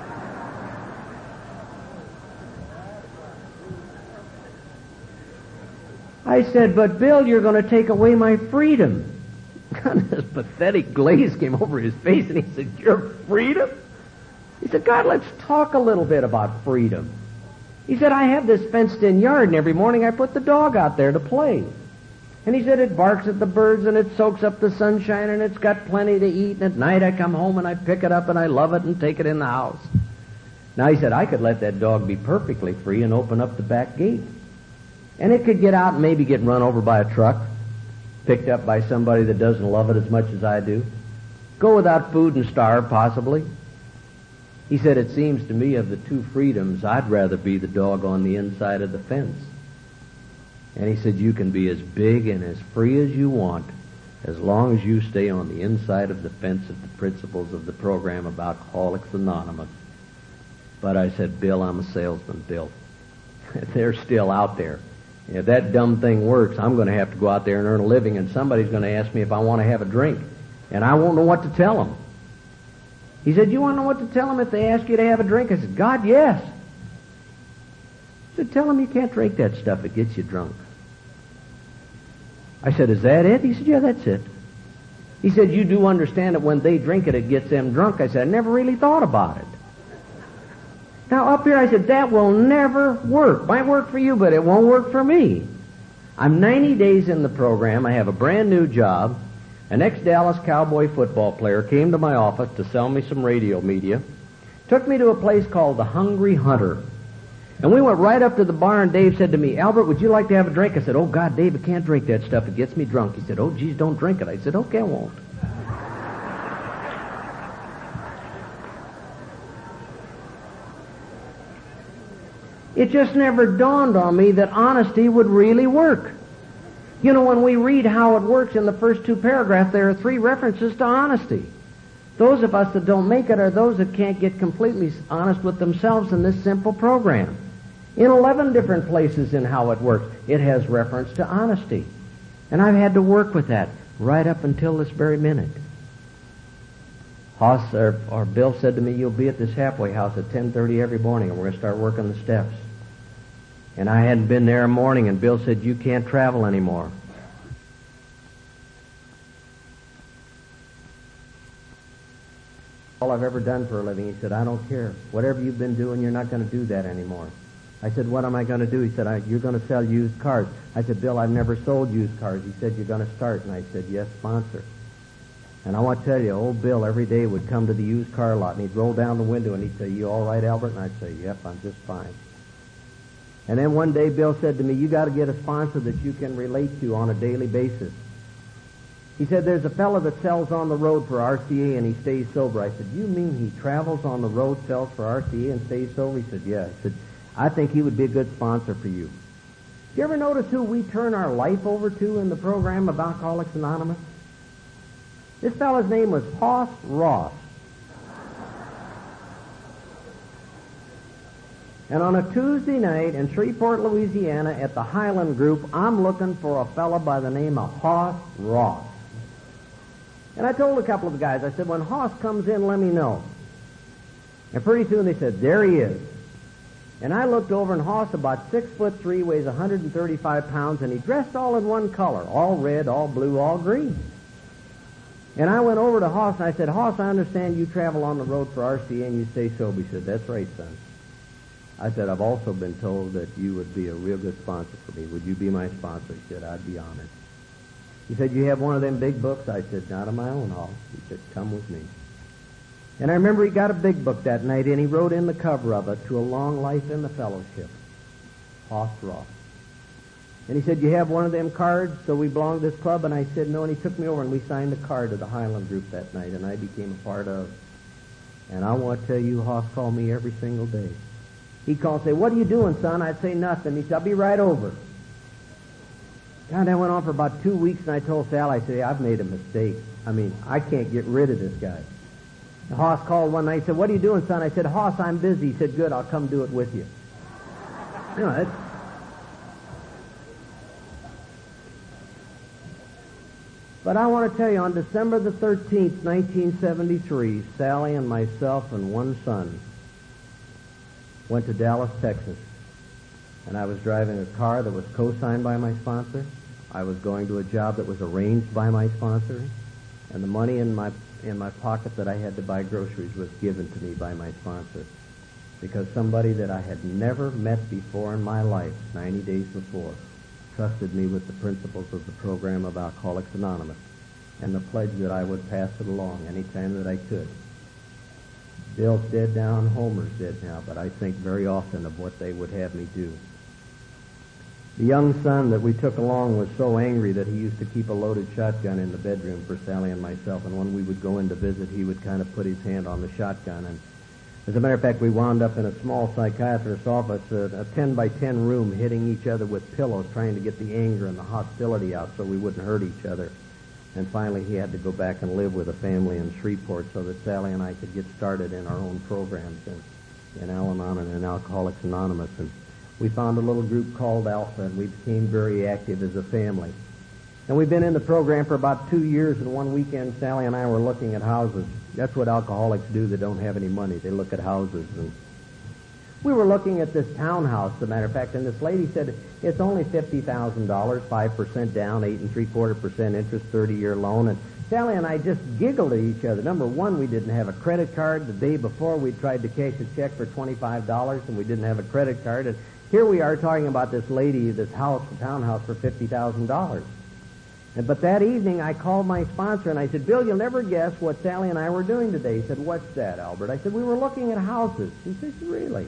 I said, "But Bill, you're going to take away my freedom." This pathetic glaze came over his face, and he said, "Your freedom?" He said, "God, let's talk a little bit about freedom." He said, "I have this fenced-in yard, and every morning I put the dog out there to play." And he said, "It barks at the birds, and it soaks up the sunshine, and it's got plenty to eat, and at night I come home and I pick it up and I love it and take it in the house." Now, he said, I could let that dog be perfectly free and open up the back gate. And it could get out and maybe get run over by a truck, picked up by somebody that doesn't love it as much as I do. Go without food and starve, possibly. He said, "It seems to me of the 2 freedoms, I'd rather be the dog on the inside of the fence." And he said, "You can be as big and as free as you want as long as you stay on the inside of the fence of the principles of the program of Alcoholics Anonymous." But I said, "Bill, I'm a salesman, Bill. They're still out there. If that dumb thing works, I'm going to have to go out there and earn a living, and somebody's going to ask me if I want to have a drink, and I won't know what to tell them." He said, "You want to know what to tell them if they ask you to have a drink?" I said, "God, yes." He said, "Tell them you can't drink that stuff. It gets you drunk." I said, "Is that it?" He said, "Yeah, that's it." He said, "You do understand that when they drink it, it gets them drunk." I said, "I never really thought about it." Now, up here, I said, "That will never work. Might work for you, but it won't work for me. I'm 90 days in the program. I have a brand new job. An ex-Dallas Cowboy football player came to my office to sell me some radio media. Took me to a place called the Hungry Hunter. And we went right up to the bar, and Dave said to me, Albert, would you like to have a drink? I said, oh, God, Dave, I can't drink that stuff. It gets me drunk. He said, oh, geez, don't drink it. I said, okay, I won't. It just never dawned on me that honesty would really work. You know, when we read how it works in the first 2 paragraphs, there are 3 references to honesty. Those of us that don't make it are those that can't get completely honest with themselves in this simple program. In 11 different places in how it works, it has reference to honesty. And I've had to work with that right up until this very minute. Hoss, or Bill said to me, you'll be at this halfway house at 10:30 every morning, and we're going to start working the steps. And I hadn't been there a morning, and Bill said, you can't travel anymore. All I've ever done for a living. He said, I don't care. Whatever you've been doing, you're not going to do that anymore. I said, what am I going to do? He said, you're going to sell used cars. I said, Bill, I've never sold used cars. He said, you're going to start. And I said, yes, sponsor. And I want to tell you, old Bill every day would come to the used car lot, and he'd roll down the window, and he'd say, you all right, Albert? And I'd say, yep, I'm just fine. And then one day Bill said to me, you got to get a sponsor that you can relate to on a daily basis. He said, there's a fellow that sells on the road for RCA and he stays sober. I said, you mean he travels on the road, sells for RCA and stays sober? He said, yeah. I said, I think he would be a good sponsor for you. Do you ever notice who we turn our life over to in the program of Alcoholics Anonymous? This fellow's name was Hoss Ross. And on a Tuesday night in Shreveport, Louisiana, at the Highland Group, I'm looking for a fellow by the name of Hoss Ross. And I told a couple of the guys, I said, when Hoss comes in, let me know. And pretty soon they said, there he is. And I looked over, and Hoss, about 6'3", weighs 135 pounds, and he dressed all in one color, all red, all blue, all green. And I went over to Hoss, and I said, Hoss, I understand you travel on the road for RCA and you stay sober. He said, that's right, son. I said, I've also been told that you would be a real good sponsor for me. Would you be my sponsor? He said, I'd be honored. He said, you have one of them big books? I said, not of my own, Hoss. He said, come with me. And I remember he got a big book that night, and he wrote in the cover of it, To a Long Life in the Fellowship, Hoss Ross. And he said, you have one of them cards, so we belong to this club? And I said, no. And he took me over, and we signed a card to the Highland Group that night, and I became a part of. And I want to tell you, Hoss called me every single day. He'd call and say, what are you doing, son? I'd say, nothing. He said, I'll be right over. God, that went on for about 2 weeks, and I told Sal, I said, I've made a mistake. I mean, I can't get rid of this guy. The Hoss called one night and said, what are you doing, son? I said, Hoss, I'm busy. He said, good, I'll come do it with you. You know, But I want to tell you, on December the 13th, 1973, Sally and myself and one son went to Dallas, Texas. And I was driving a car that was co-signed by my sponsor. I was going to a job that was arranged by my sponsor. And the money in my pocket that I had to buy groceries was given to me by my sponsor. Because somebody that I had never met before in my life, 90 days before, trusted me with the principles of the program of Alcoholics Anonymous and the pledge that I would pass it along any time that I could. Bill's dead now and Homer's dead now, but I think very often of what they would have me do. The young son that we took along was so angry that he used to keep a loaded shotgun in the bedroom for Sally and myself, and when we would go in to visit, he would kind of put his hand on the shotgun. And as a matter of fact, we wound up in a small psychiatrist's office, a 10-by-10 room, hitting each other with pillows, trying to get the anger and the hostility out so we wouldn't hurt each other. And finally, he had to go back and live with a family in Shreveport so that Sally and I could get started in our own programs in Al-Anon and in Alcoholics Anonymous. And we found a little group called Alpha, and we became very active as a family. And we've been in the program for about 2 years, and one weekend, Sally and I were looking at houses. That's what alcoholics do that don't have any money. They look at houses. And we were looking at this townhouse, as a matter of fact, and this lady said, it's only $50,000, 5% down, 8 3/4% interest, 30-year loan. And Sally and I just giggled at each other. Number one, we didn't have a credit card. The day before, we tried to cash a check for $25, and we didn't have a credit card. And here we are talking about this lady, this house, the townhouse, for $50,000. But that evening, I called my sponsor, and I said, Bill, you'll never guess what Sally and I were doing today. He said, what's that, Albert? I said, we were looking at houses. He says, really?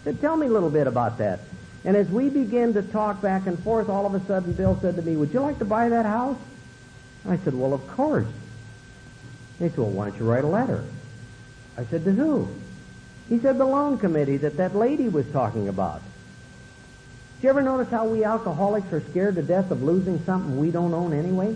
I said, tell me a little bit about that. And as we began to talk back and forth, all of a sudden Bill said to me, would you like to buy that house? I said, well, of course. He said, well, why don't you write a letter? I said, to who? He said, the loan committee that lady was talking about. Did you ever notice how we alcoholics are scared to death of losing something we don't own anyway?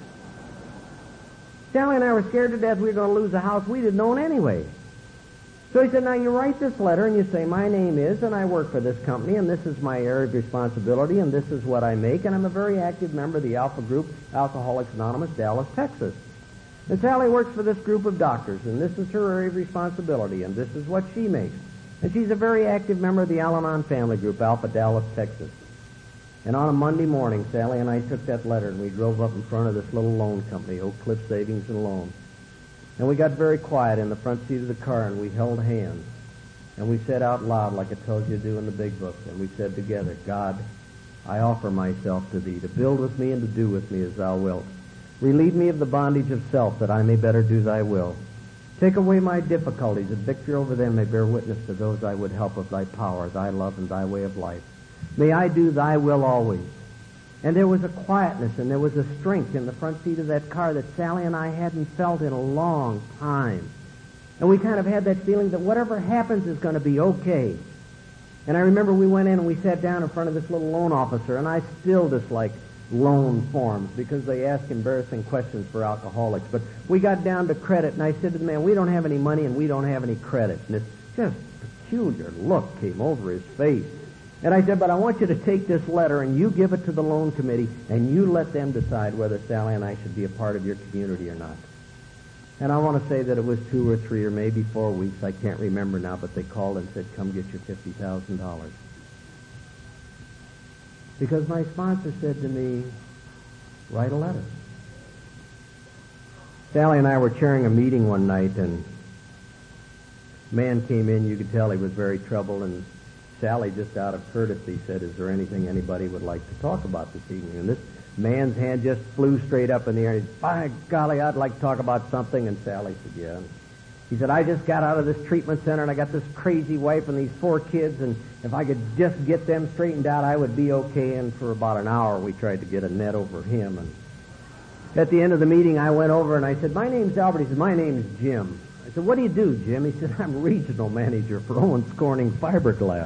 Sally and I were scared to death we were going to lose a house we didn't own anyway. So he said, now you write this letter and you say, my name is, and I work for this company, and this is my area of responsibility, and this is what I make, and I'm a very active member of the Alpha Group, Alcoholics Anonymous, Dallas, Texas. And Sally works for this group of doctors, and this is her area of responsibility, and this is what she makes. And she's a very active member of the Al-Anon family group, Alpha, Dallas, Texas. And on a Monday morning, Sally and I took that letter, and we drove up in front of this little loan company, Oak Cliff Savings and Loan. And we got very quiet in the front seat of the car, and we held hands. And we said out loud, like it tells you to do in the big book, and we said together, God, I offer myself to thee, to build with me and to do with me as thou wilt. Relieve me of the bondage of self, that I may better do thy will. Take away my difficulties, that victory over them may bear witness to those I would help with thy power, thy love, and thy way of life. May I do thy will always. And there was a quietness and there was a strength in the front seat of that car that Sally and I hadn't felt in a long time. And we kind of had that feeling that whatever happens is going to be okay. And I remember we went in and we sat down in front of this little loan officer, and I still dislike loan forms because they ask embarrassing questions for alcoholics. But we got down to credit, and I said to the man, we don't have any money and we don't have any credit. And this just peculiar look came over his face. And I said, but I want you to take this letter and you give it to the loan committee and you let them decide whether Sally and I should be a part of your community or not. And I want to say that it was 2 or 3 or maybe 4 weeks, I can't remember now, but they called and said, come get your $50,000. Because my sponsor said to me, write a letter. Sally and I were chairing a meeting one night, and a man came in. You could tell he was very troubled, and Sally, just out of courtesy, said, is there anything anybody would like to talk about this evening? And this man's hand just flew straight up in the air. He said, by golly, I'd like to talk about something. And Sally said, yeah. He said, I just got out of this treatment center, and I got this crazy wife and these 4 kids, and if I could just get them straightened out, I would be okay. And for about an hour, we tried to get a net over him. And at the end of the meeting, I went over, and I said, my name's Albert. He said, my name's Jim. I said, what do you do, Jim? He said, I'm regional manager for Owens Corning Fiberglass.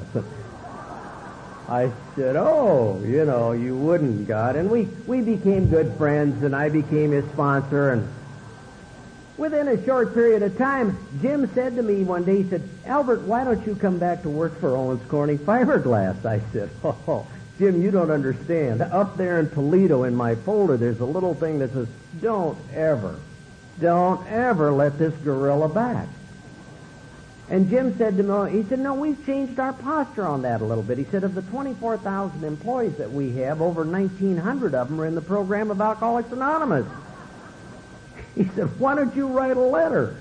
I said, oh, you wouldn't, God. And we became good friends, and I became his sponsor. And within a short period of time, Jim said to me one day, he said, Albert, why don't you come back to work for Owens Corning Fiberglass? I said, oh, Jim, you don't understand. Up there in Toledo in my folder, there's a little thing that says, don't ever let this gorilla back. And Jim said to me, he said, no, we've changed our posture on that a little bit. He said, of the 24,000 employees that we have, over 1,900 of them are in the program of Alcoholics Anonymous. He said, why don't you write a letter?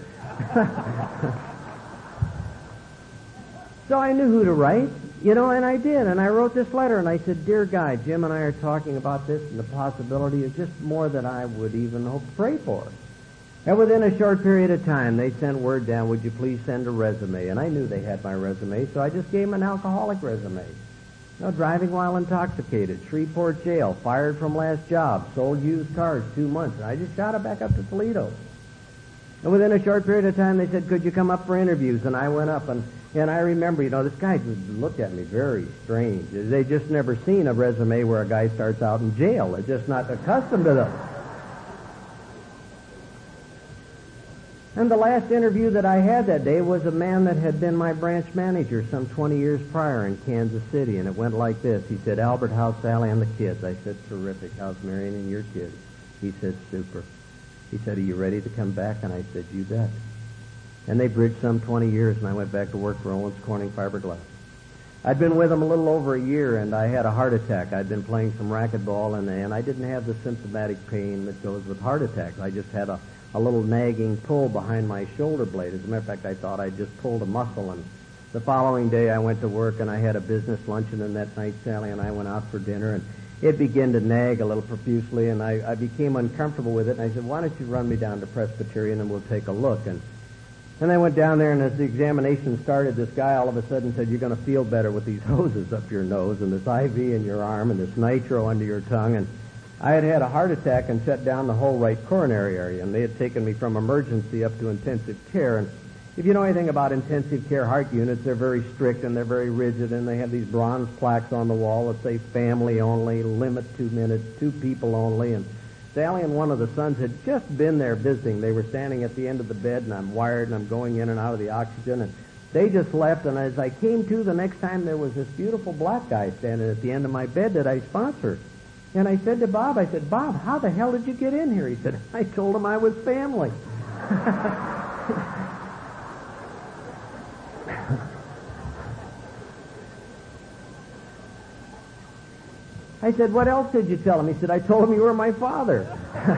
So I knew who to write, and I did. And I wrote this letter, and I said, dear guy, Jim and I are talking about this, and the possibility is just more than I would even hope to pray for. And within a short period of time, they sent word down, would you please send a resume? And I knew they had my resume, so I just gave them an alcoholic resume. Driving while intoxicated, Shreveport jail, fired from last job, sold used cars 2 months. And I just shot it back up to Toledo. And within a short period of time, they said, could you come up for interviews? And I went up, and I remember, this guy looked at me very strange. They just never seen a resume where a guy starts out in jail. They're just not accustomed to them. And the last interview that I had that day was a man that had been my branch manager some 20 years prior in Kansas City, and it went like this. He said, Albert, how's Sally and the kids? I said, terrific. How's Marion and your kids? He said, super. He said, are you ready to come back? And I said, you bet. And they bridged some 20 years, and I went back to work for Owens Corning Fiberglass. I'd been with them a little over a year, and I had a heart attack. I'd been playing some racquetball, and I didn't have the symptomatic pain that goes with heart attacks. I just had a little nagging pull behind my shoulder blade. As a matter of fact, I thought I just pulled a muscle. And the following day, I went to work, and I had a business luncheon, and that night, Sally and I went out for dinner, and it began to nag a little profusely, and I became uncomfortable with it, and I said, why don't you run me down to Presbyterian, and we'll take a look. And And I went down there, and as the examination started, this guy all of a sudden said, "You're going to feel better with these hoses up your nose and this IV in your arm and this nitro under your tongue." And I had had a heart attack and shut down the whole right coronary area, and they had taken me from emergency up to intensive care. And if you know anything about intensive care heart units, they're very strict and they're very rigid, and they have these bronze plaques on the wall that say family only, limit 2 minutes, 2 people only. And Sally and one of the sons had just been there visiting. They were standing at the end of the bed, and I'm wired, and I'm going in and out of the oxygen, and they just left. And as I came to the next time, there was this beautiful black guy standing at the end of my bed that I sponsored. And I said to Bob, I said, "Bob, how the hell did you get in here?" He said, "I told him I was family." I said, "What else did you tell him?" He said, "I told him you were my father."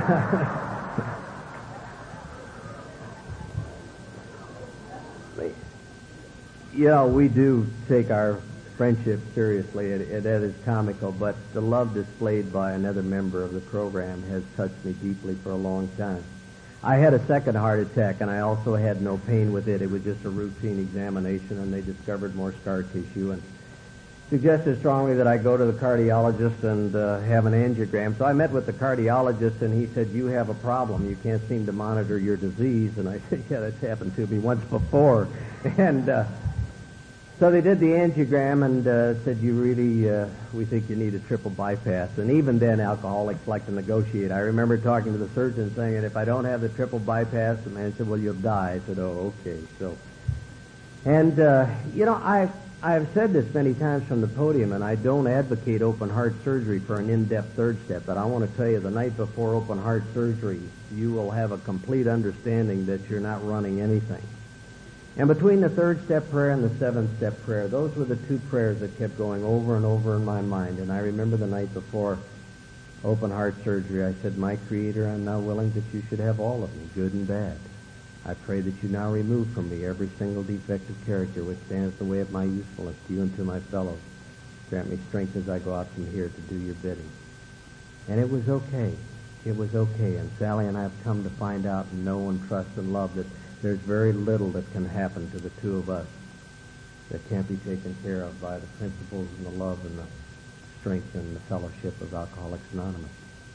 You know, we do take our friendship seriously. That is comical, but the love displayed by another member of the program has touched me deeply for a long time. I had a second heart attack, and I also had no pain with it. It was just a routine examination, and they discovered more scar tissue and suggested strongly that I go to the cardiologist and have an angiogram. So I met with the cardiologist, and he said, "You have a problem. You can't seem to monitor your disease." And I said, "Yeah, that's happened to me once before." And so they did the angiogram and said, "You really, we think you need a triple bypass." And even then, alcoholics like to negotiate. I remember talking to the surgeon saying, "If I don't have the triple bypass," the man said, "Well, you'll die." I said, "Oh, okay." So, and, you know, I've said this many times from the podium, and I don't advocate open heart surgery for an in-depth third step, but I want to tell you, the night before open heart surgery, you will have a complete understanding that you're not running anything. And between the third step prayer and the seventh step prayer, those were the 2 prayers that kept going over and over in my mind. And I remember the night before open heart surgery, I said, "My Creator, I'm now willing that you should have all of me, good and bad. I pray that you now remove from me every single defect of character which stands in the way of my usefulness to you and to my fellows. Grant me strength as I go out from here to do your bidding." And it was okay. It was okay. And Sally and I have come to find out and know and trust and love that there's very little that can happen to the 2 of us that can't be taken care of by the principles and the love and the strength and the fellowship of Alcoholics Anonymous.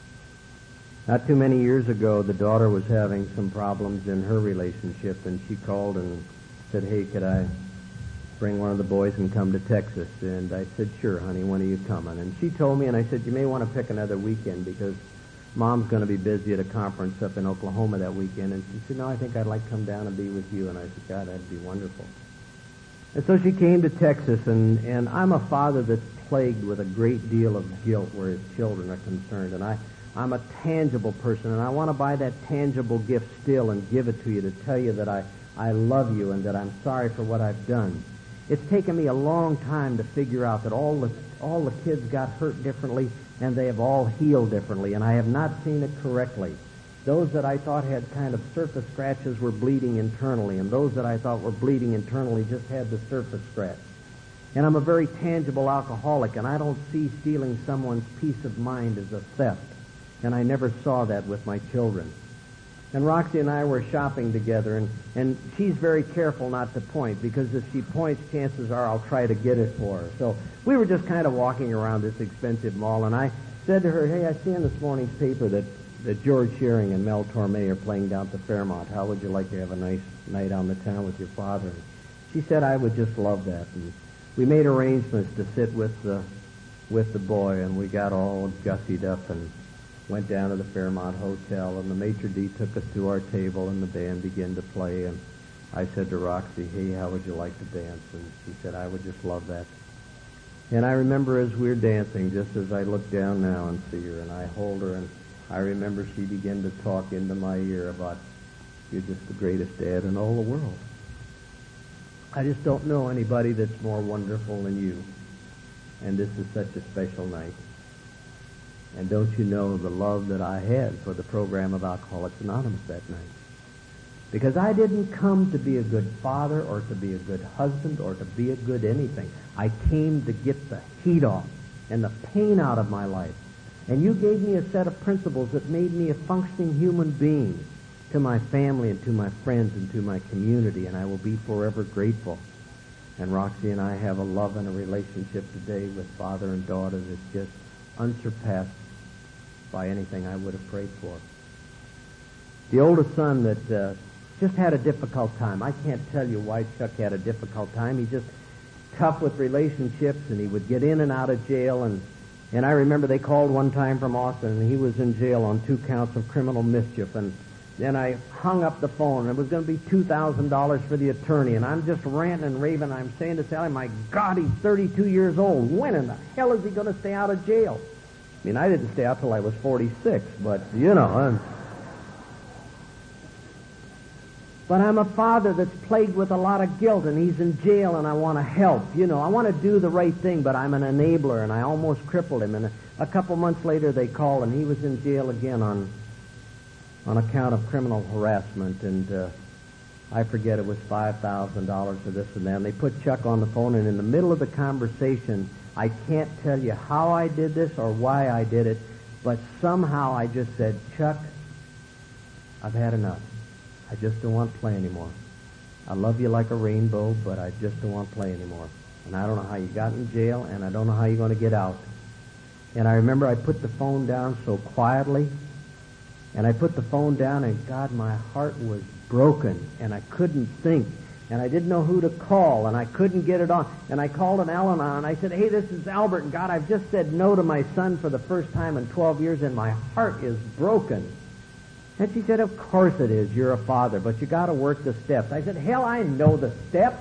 Not too many years ago, the daughter was having some problems in her relationship, and she called and said, "Hey, could I bring one of the boys and come to Texas?" And I said, "Sure, honey, when are you coming?" And she told me, and I said, "You may want to pick another weekend because Mom's going to be busy at a conference up in Oklahoma that weekend." And she said, "No, I think I'd like to come down and be with you." And I said, "God, that'd be wonderful." And so she came to Texas, and I'm a father that's plagued with a great deal of guilt where his children are concerned. And I'm a tangible person, and I want to buy that tangible gift still and give it to you to tell you that I love you and that I'm sorry for what I've done. It's taken me a long time to figure out that all the kids got hurt differently, and they have all healed differently, and I have not seen it correctly. Those that I thought had kind of surface scratches were bleeding internally, and those that I thought were bleeding internally just had the surface scratch. And I'm a very tangible alcoholic, and I don't see stealing someone's peace of mind as a theft. And I never saw that with my children. And Roxy and I were shopping together, and she's very careful not to point, because if she points, chances are I'll try to get it for her. So we were just kind of walking around this expensive mall, and I said to her, "Hey, I see in this morning's paper that George Shearing and Mel Torme are playing down at the Fairmont. How would you like to have a nice night on the town with your father?" And she said, "I would just love that." And we made arrangements to sit with the boy, and we got all gussied up and went down to the Fairmont Hotel, and the maitre d' took us to our table, and the band began to play, and I said to Roxy, "Hey, how would you like to dance?" And she said, "I would just love that." And I remember as we were dancing, just as I look down now and see her, and I hold her, and I remember she began to talk into my ear about, "You're just the greatest dad in all the world. I just don't know anybody that's more wonderful than you, and this is such a special night. And don't you know the love that I had for the program of Alcoholics Anonymous that night? Because I didn't come to be a good father or to be a good husband or to be a good anything. I came to get the heat off and the pain out of my life. And you gave me a set of principles that made me a functioning human being to my family and to my friends and to my community, and I will be forever grateful. And Roxy and I have a love and a relationship today with father and daughter that's just unsurpassed by anything I would have prayed for. The oldest son that just had a difficult time. I can't tell you why Chuck had a difficult time. He just tough with relationships, and he would get in and out of jail. And I remember they called one time from Austin, and he was in jail on 2 counts of criminal mischief. And then I hung up the phone, and it was going to be $2,000 for the attorney. And I'm just ranting and raving. I'm saying to Sally, my God, he's 32 years old. When in the hell is he going to stay out of jail? I mean, I didn't stay out till I was 46, but, you know. But I'm a father that's plagued with a lot of guilt, and he's in jail, and I want to help. You know, I want to do the right thing, but I'm an enabler, and I almost crippled him. And a couple months later, they called, and he was in jail again on account of criminal harassment, and I forget, it was $5,000 or this and that. And they put Chuck on the phone, and in the middle of the conversation, I can't tell you how I did this or why I did it, but somehow I just said, Chuck, I've had enough. I just don't want to play anymore. I love you like a rainbow, but I just don't want to play anymore. And I don't know how you got in jail, and I don't know how you're going to get out. And I remember I put the phone down so quietly, and I put the phone down, and God, my heart was broken, and I couldn't think, and I didn't know who to call, and I couldn't get it on. And I called an Al-Anon, and I said, hey, this is Albert, and God, I've just said no to my son for the first time in 12 years, and my heart is broken. And she said, of course it is. You're a father, but you got to work the steps. I said, hell, I know the steps.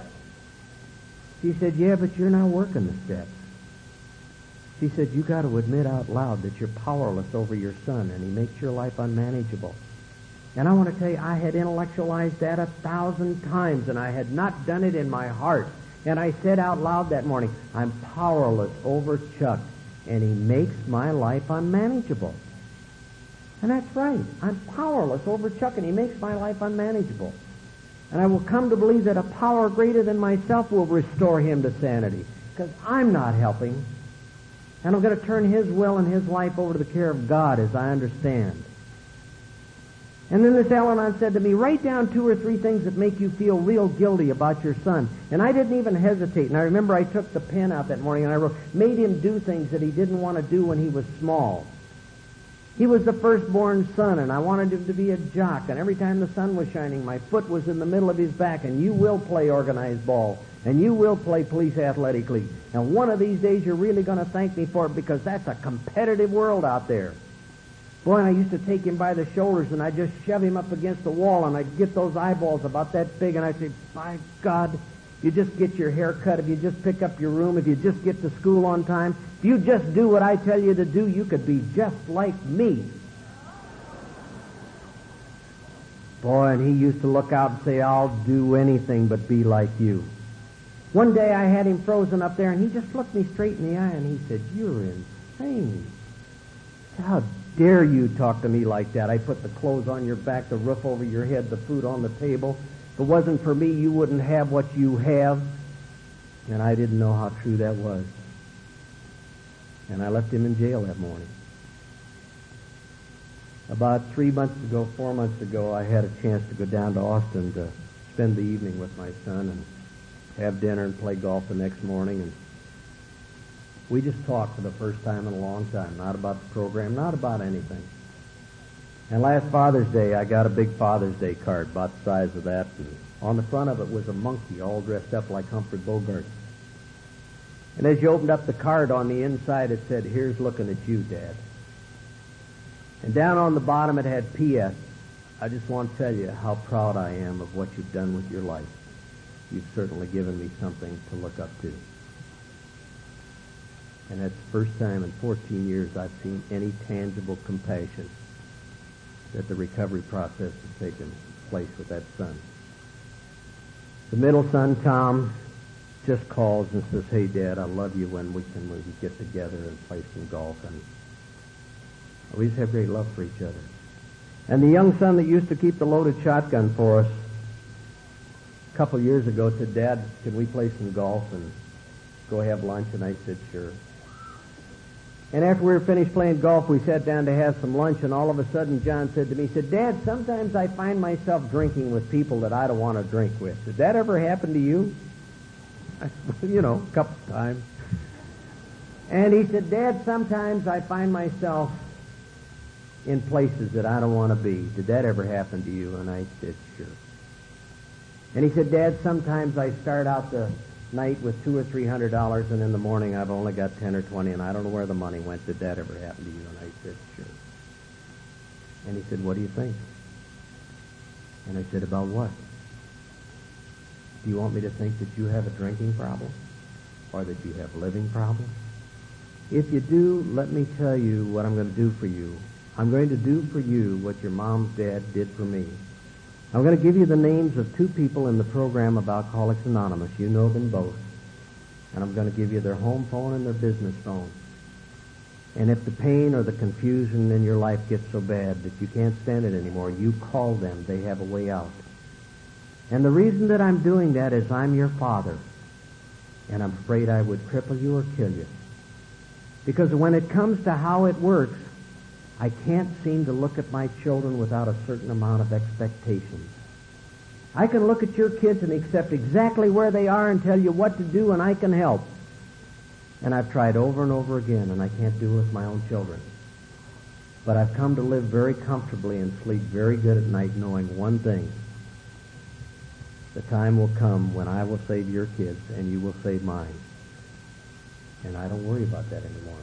She said, yeah, but you're not working the steps. She said, you got to admit out loud that you're powerless over your son, and he makes your life unmanageable. And I want to tell you, I had intellectualized that 1,000 times, and I had not done it in my heart. And I said out loud that morning, I'm powerless over Chuck, and he makes my life unmanageable. And that's right. I'm powerless over Chuck, and he makes my life unmanageable. And I will come to believe that a power greater than myself will restore him to sanity, because I'm not helping. And I'm going to turn his will and his life over to the care of God, as I understand. And then this Al-Anon said to me, write down 2 or 3 things that make you feel real guilty about your son. And I didn't even hesitate. And I remember I took the pen out that morning, and I wrote, made him do things that he didn't want to do when he was small. He was the firstborn son, and I wanted him to be a jock. And every time the sun was shining, my foot was in the middle of his back, and you will play organized ball, and you will play police athletic league. And one of these days you're really going to thank me for it, because that's a competitive world out there. Boy, and I used to take him by the shoulders, and I'd just shove him up against the wall, and I'd get those eyeballs about that big, and I'd say, by God, you just get your hair cut, if you just pick up your room, if you just get to school on time, if you just do what I tell you to do, you could be just like me. Boy, and he used to look out and say, I'll do anything but be like you. One day I had him frozen up there, and he just looked me straight in the eye, and he said, you're insane. How dare you talk to me like that? I put the clothes on your back, the roof over your head, the food on the table. If it wasn't for me, you wouldn't have what you have. And I didn't know how true that was. And I left him in jail that morning. About 4 months ago, I had a chance to go down to Austin to spend the evening with my son and have dinner and play golf the next morning. And we just talked for the first time in a long time, not about the program, not about anything. And last Father's Day, I got a big Father's Day card about the size of that. And on the front of it was a monkey all dressed up like Humphrey Bogart. And as you opened up the card on the inside, it said, here's looking at you, Dad. And down on the bottom it had P.S. I just want to tell you how proud I am of what you've done with your life. You've certainly given me something to look up to. And that's the first time in 14 years I've seen any tangible compassion that the recovery process has taken place with that son. The middle son, Tom, just calls and says, hey, Dad, I love you when we get together and play some golf. And we just have great love for each other. And the young son that used to keep the loaded shotgun for us a couple years ago said, Dad, can we play some golf and go have lunch? And I said, sure. And after we were finished playing golf, we sat down to have some lunch, and all of a sudden John said to me, he said, Dad, sometimes I find myself drinking with people that I don't want to drink with. Did that ever happen to you? I said, well, a couple of times. And he said, Dad, sometimes I find myself in places that I don't want to be. Did that ever happen to you? And I said, sure. And he said, Dad, sometimes I start out the night with $200 or $300, and in the morning I've only got 10 or 20, and I don't know where the money went. Did that ever happen to you? And I said, sure. And he said, what do you think? And I said, about what? Do you want me to think that you have a drinking problem? Or that you have a living problem? If you do, let me tell you what I'm going to do for you. I'm going to do for you what your mom's dad did for me. I'm going to give you the names of two people in the program of Alcoholics Anonymous. You know them both. And I'm going to give you their home phone and their business phone. And if the pain or the confusion in your life gets so bad that you can't stand it anymore, you call them. They have a way out. And the reason that I'm doing that is I'm your father. And I'm afraid I would cripple you or kill you. Because when it comes to how it works, I can't seem to look at my children without a certain amount of expectations. I can look at your kids and accept exactly where they are and tell you what to do, and I can help. And I've tried over and over again, and I can't do it with my own children. But I've come to live very comfortably and sleep very good at night knowing one thing. The time will come when I will save your kids and you will save mine. And I don't worry about that anymore.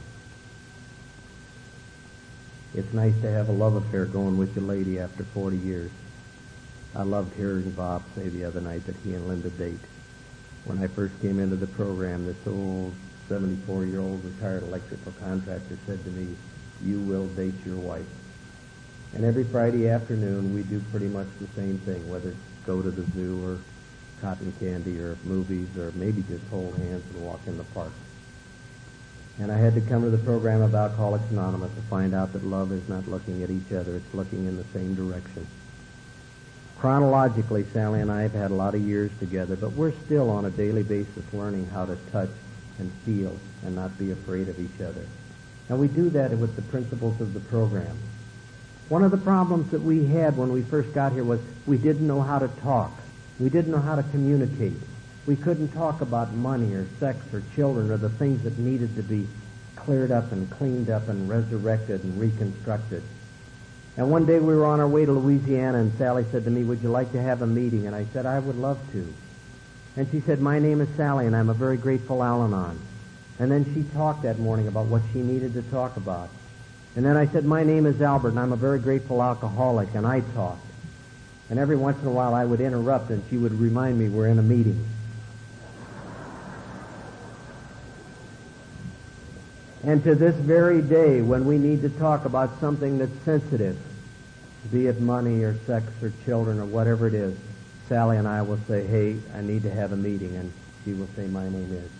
It's nice to have a love affair going with your lady after 40 years. I loved hearing Bob say the other night that he and Linda date. When I first came into the program, this old 74-year-old retired electrical contractor said to me, you will date your wife. And every Friday afternoon, we do pretty much the same thing, whether it's go to the zoo or cotton candy or movies or maybe just hold hands and walk in the park. And I had to come to the program of Alcoholics Anonymous to find out that love is not looking at each other, it's looking in the same direction. Chronologically, Sally and I have had a lot of years together, but we're still on a daily basis learning how to touch and feel and not be afraid of each other. And we do that with the principles of the program. One of the problems that we had when we first got here was we didn't know how to talk. We didn't know how to communicate. We couldn't talk about money or sex or children or the things that needed to be cleared up and cleaned up and resurrected and reconstructed. And one day we were on our way to Louisiana, and Sally said to me, would you like to have a meeting? And I said, I would love to. And she said, my name is Sally, and I'm a very grateful Al-Anon. And then she talked that morning about what she needed to talk about. And then I said, my name is Albert, and I'm a very grateful alcoholic, and I talked. And every once in a while I would interrupt, and she would remind me we're in a meeting. And to this very day, when we need to talk about something that's sensitive, be it money or sex or children or whatever it is, Sally and I will say, hey, I need to have a meeting, and she will say, my name is.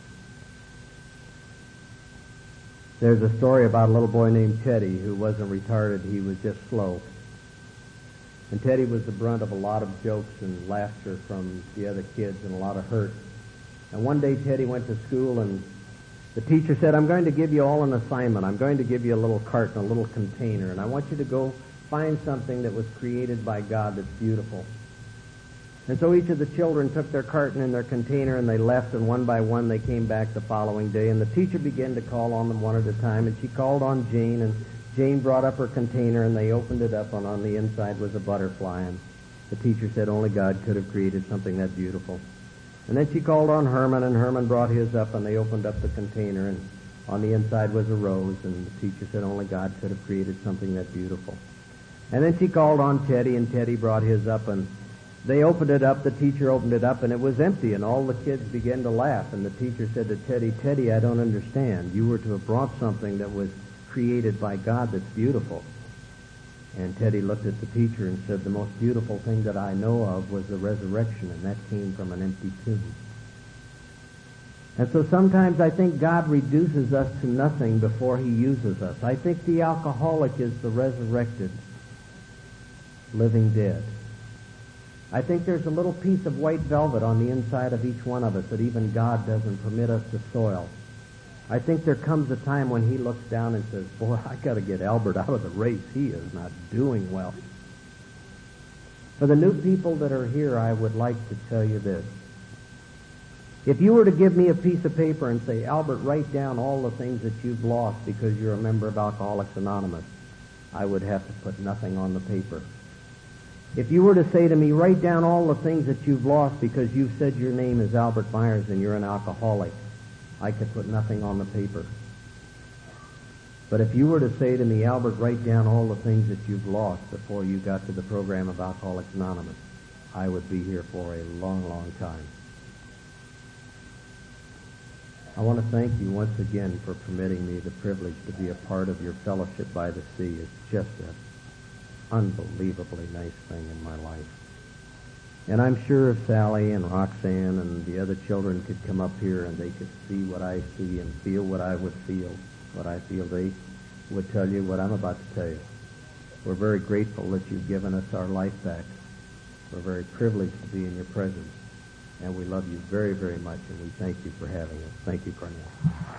There's a story about a little boy named Teddy who wasn't retarded, he was just slow. And Teddy was the brunt of a lot of jokes and laughter from the other kids and a lot of hurt. And one day Teddy went to school, and the teacher said, I'm going to give you all an assignment. I'm going to give you a little carton, a little container, and I want you to go find something that was created by God that's beautiful. And so each of the children took their carton and their container, and they left, and one by one they came back the following day, and the teacher began to call on them one at a time, and she called on Jane, and Jane brought up her container, and they opened it up, and on the inside was a butterfly, and the teacher said only God could have created something that beautiful. And then she called on Herman, and Herman brought his up, and they opened up the container, and on the inside was a rose, and the teacher said only God could have created something that beautiful. And then she called on Teddy, and Teddy brought his up, and they opened it up, the teacher opened it up, and it was empty, and all the kids began to laugh, and the teacher said to Teddy, Teddy, I don't understand. You were to have brought something that was created by God that's beautiful. And Teddy looked at the teacher and said, the most beautiful thing that I know of was the resurrection, and that came from an empty tomb. And so sometimes I think God reduces us to nothing before he uses us. I think the alcoholic is the resurrected living dead. I think there's a little piece of white velvet on the inside of each one of us that even God doesn't permit us to soil. I think there comes a time when he looks down and says, boy, I got to get Albert out of the race. He is not doing well. For the new people that are here, I would like to tell you this. If you were to give me a piece of paper and say, Albert, write down all the things that you've lost because you're a member of Alcoholics Anonymous, I would have to put nothing on the paper. If you were to say to me, write down all the things that you've lost because you've said your name is Albert Myers and you're an alcoholic, I could put nothing on the paper. But if you were to say to me, Albert, write down all the things that you've lost before you got to the program of Alcoholics Anonymous, I would be here for a long, long time. I want to thank you once again for permitting me the privilege to be a part of your Fellowship by the Sea. It's just an unbelievably nice thing in my life. And I'm sure if Sally and Roxanne and the other children could come up here and they could see what I see and feel what I would feel, what I feel, they would tell you what I'm about to tell you. We're very grateful that you've given us our life back. We're very privileged to be in your presence. And we love you very, very much, and we thank you for having us. Thank you, Cornell.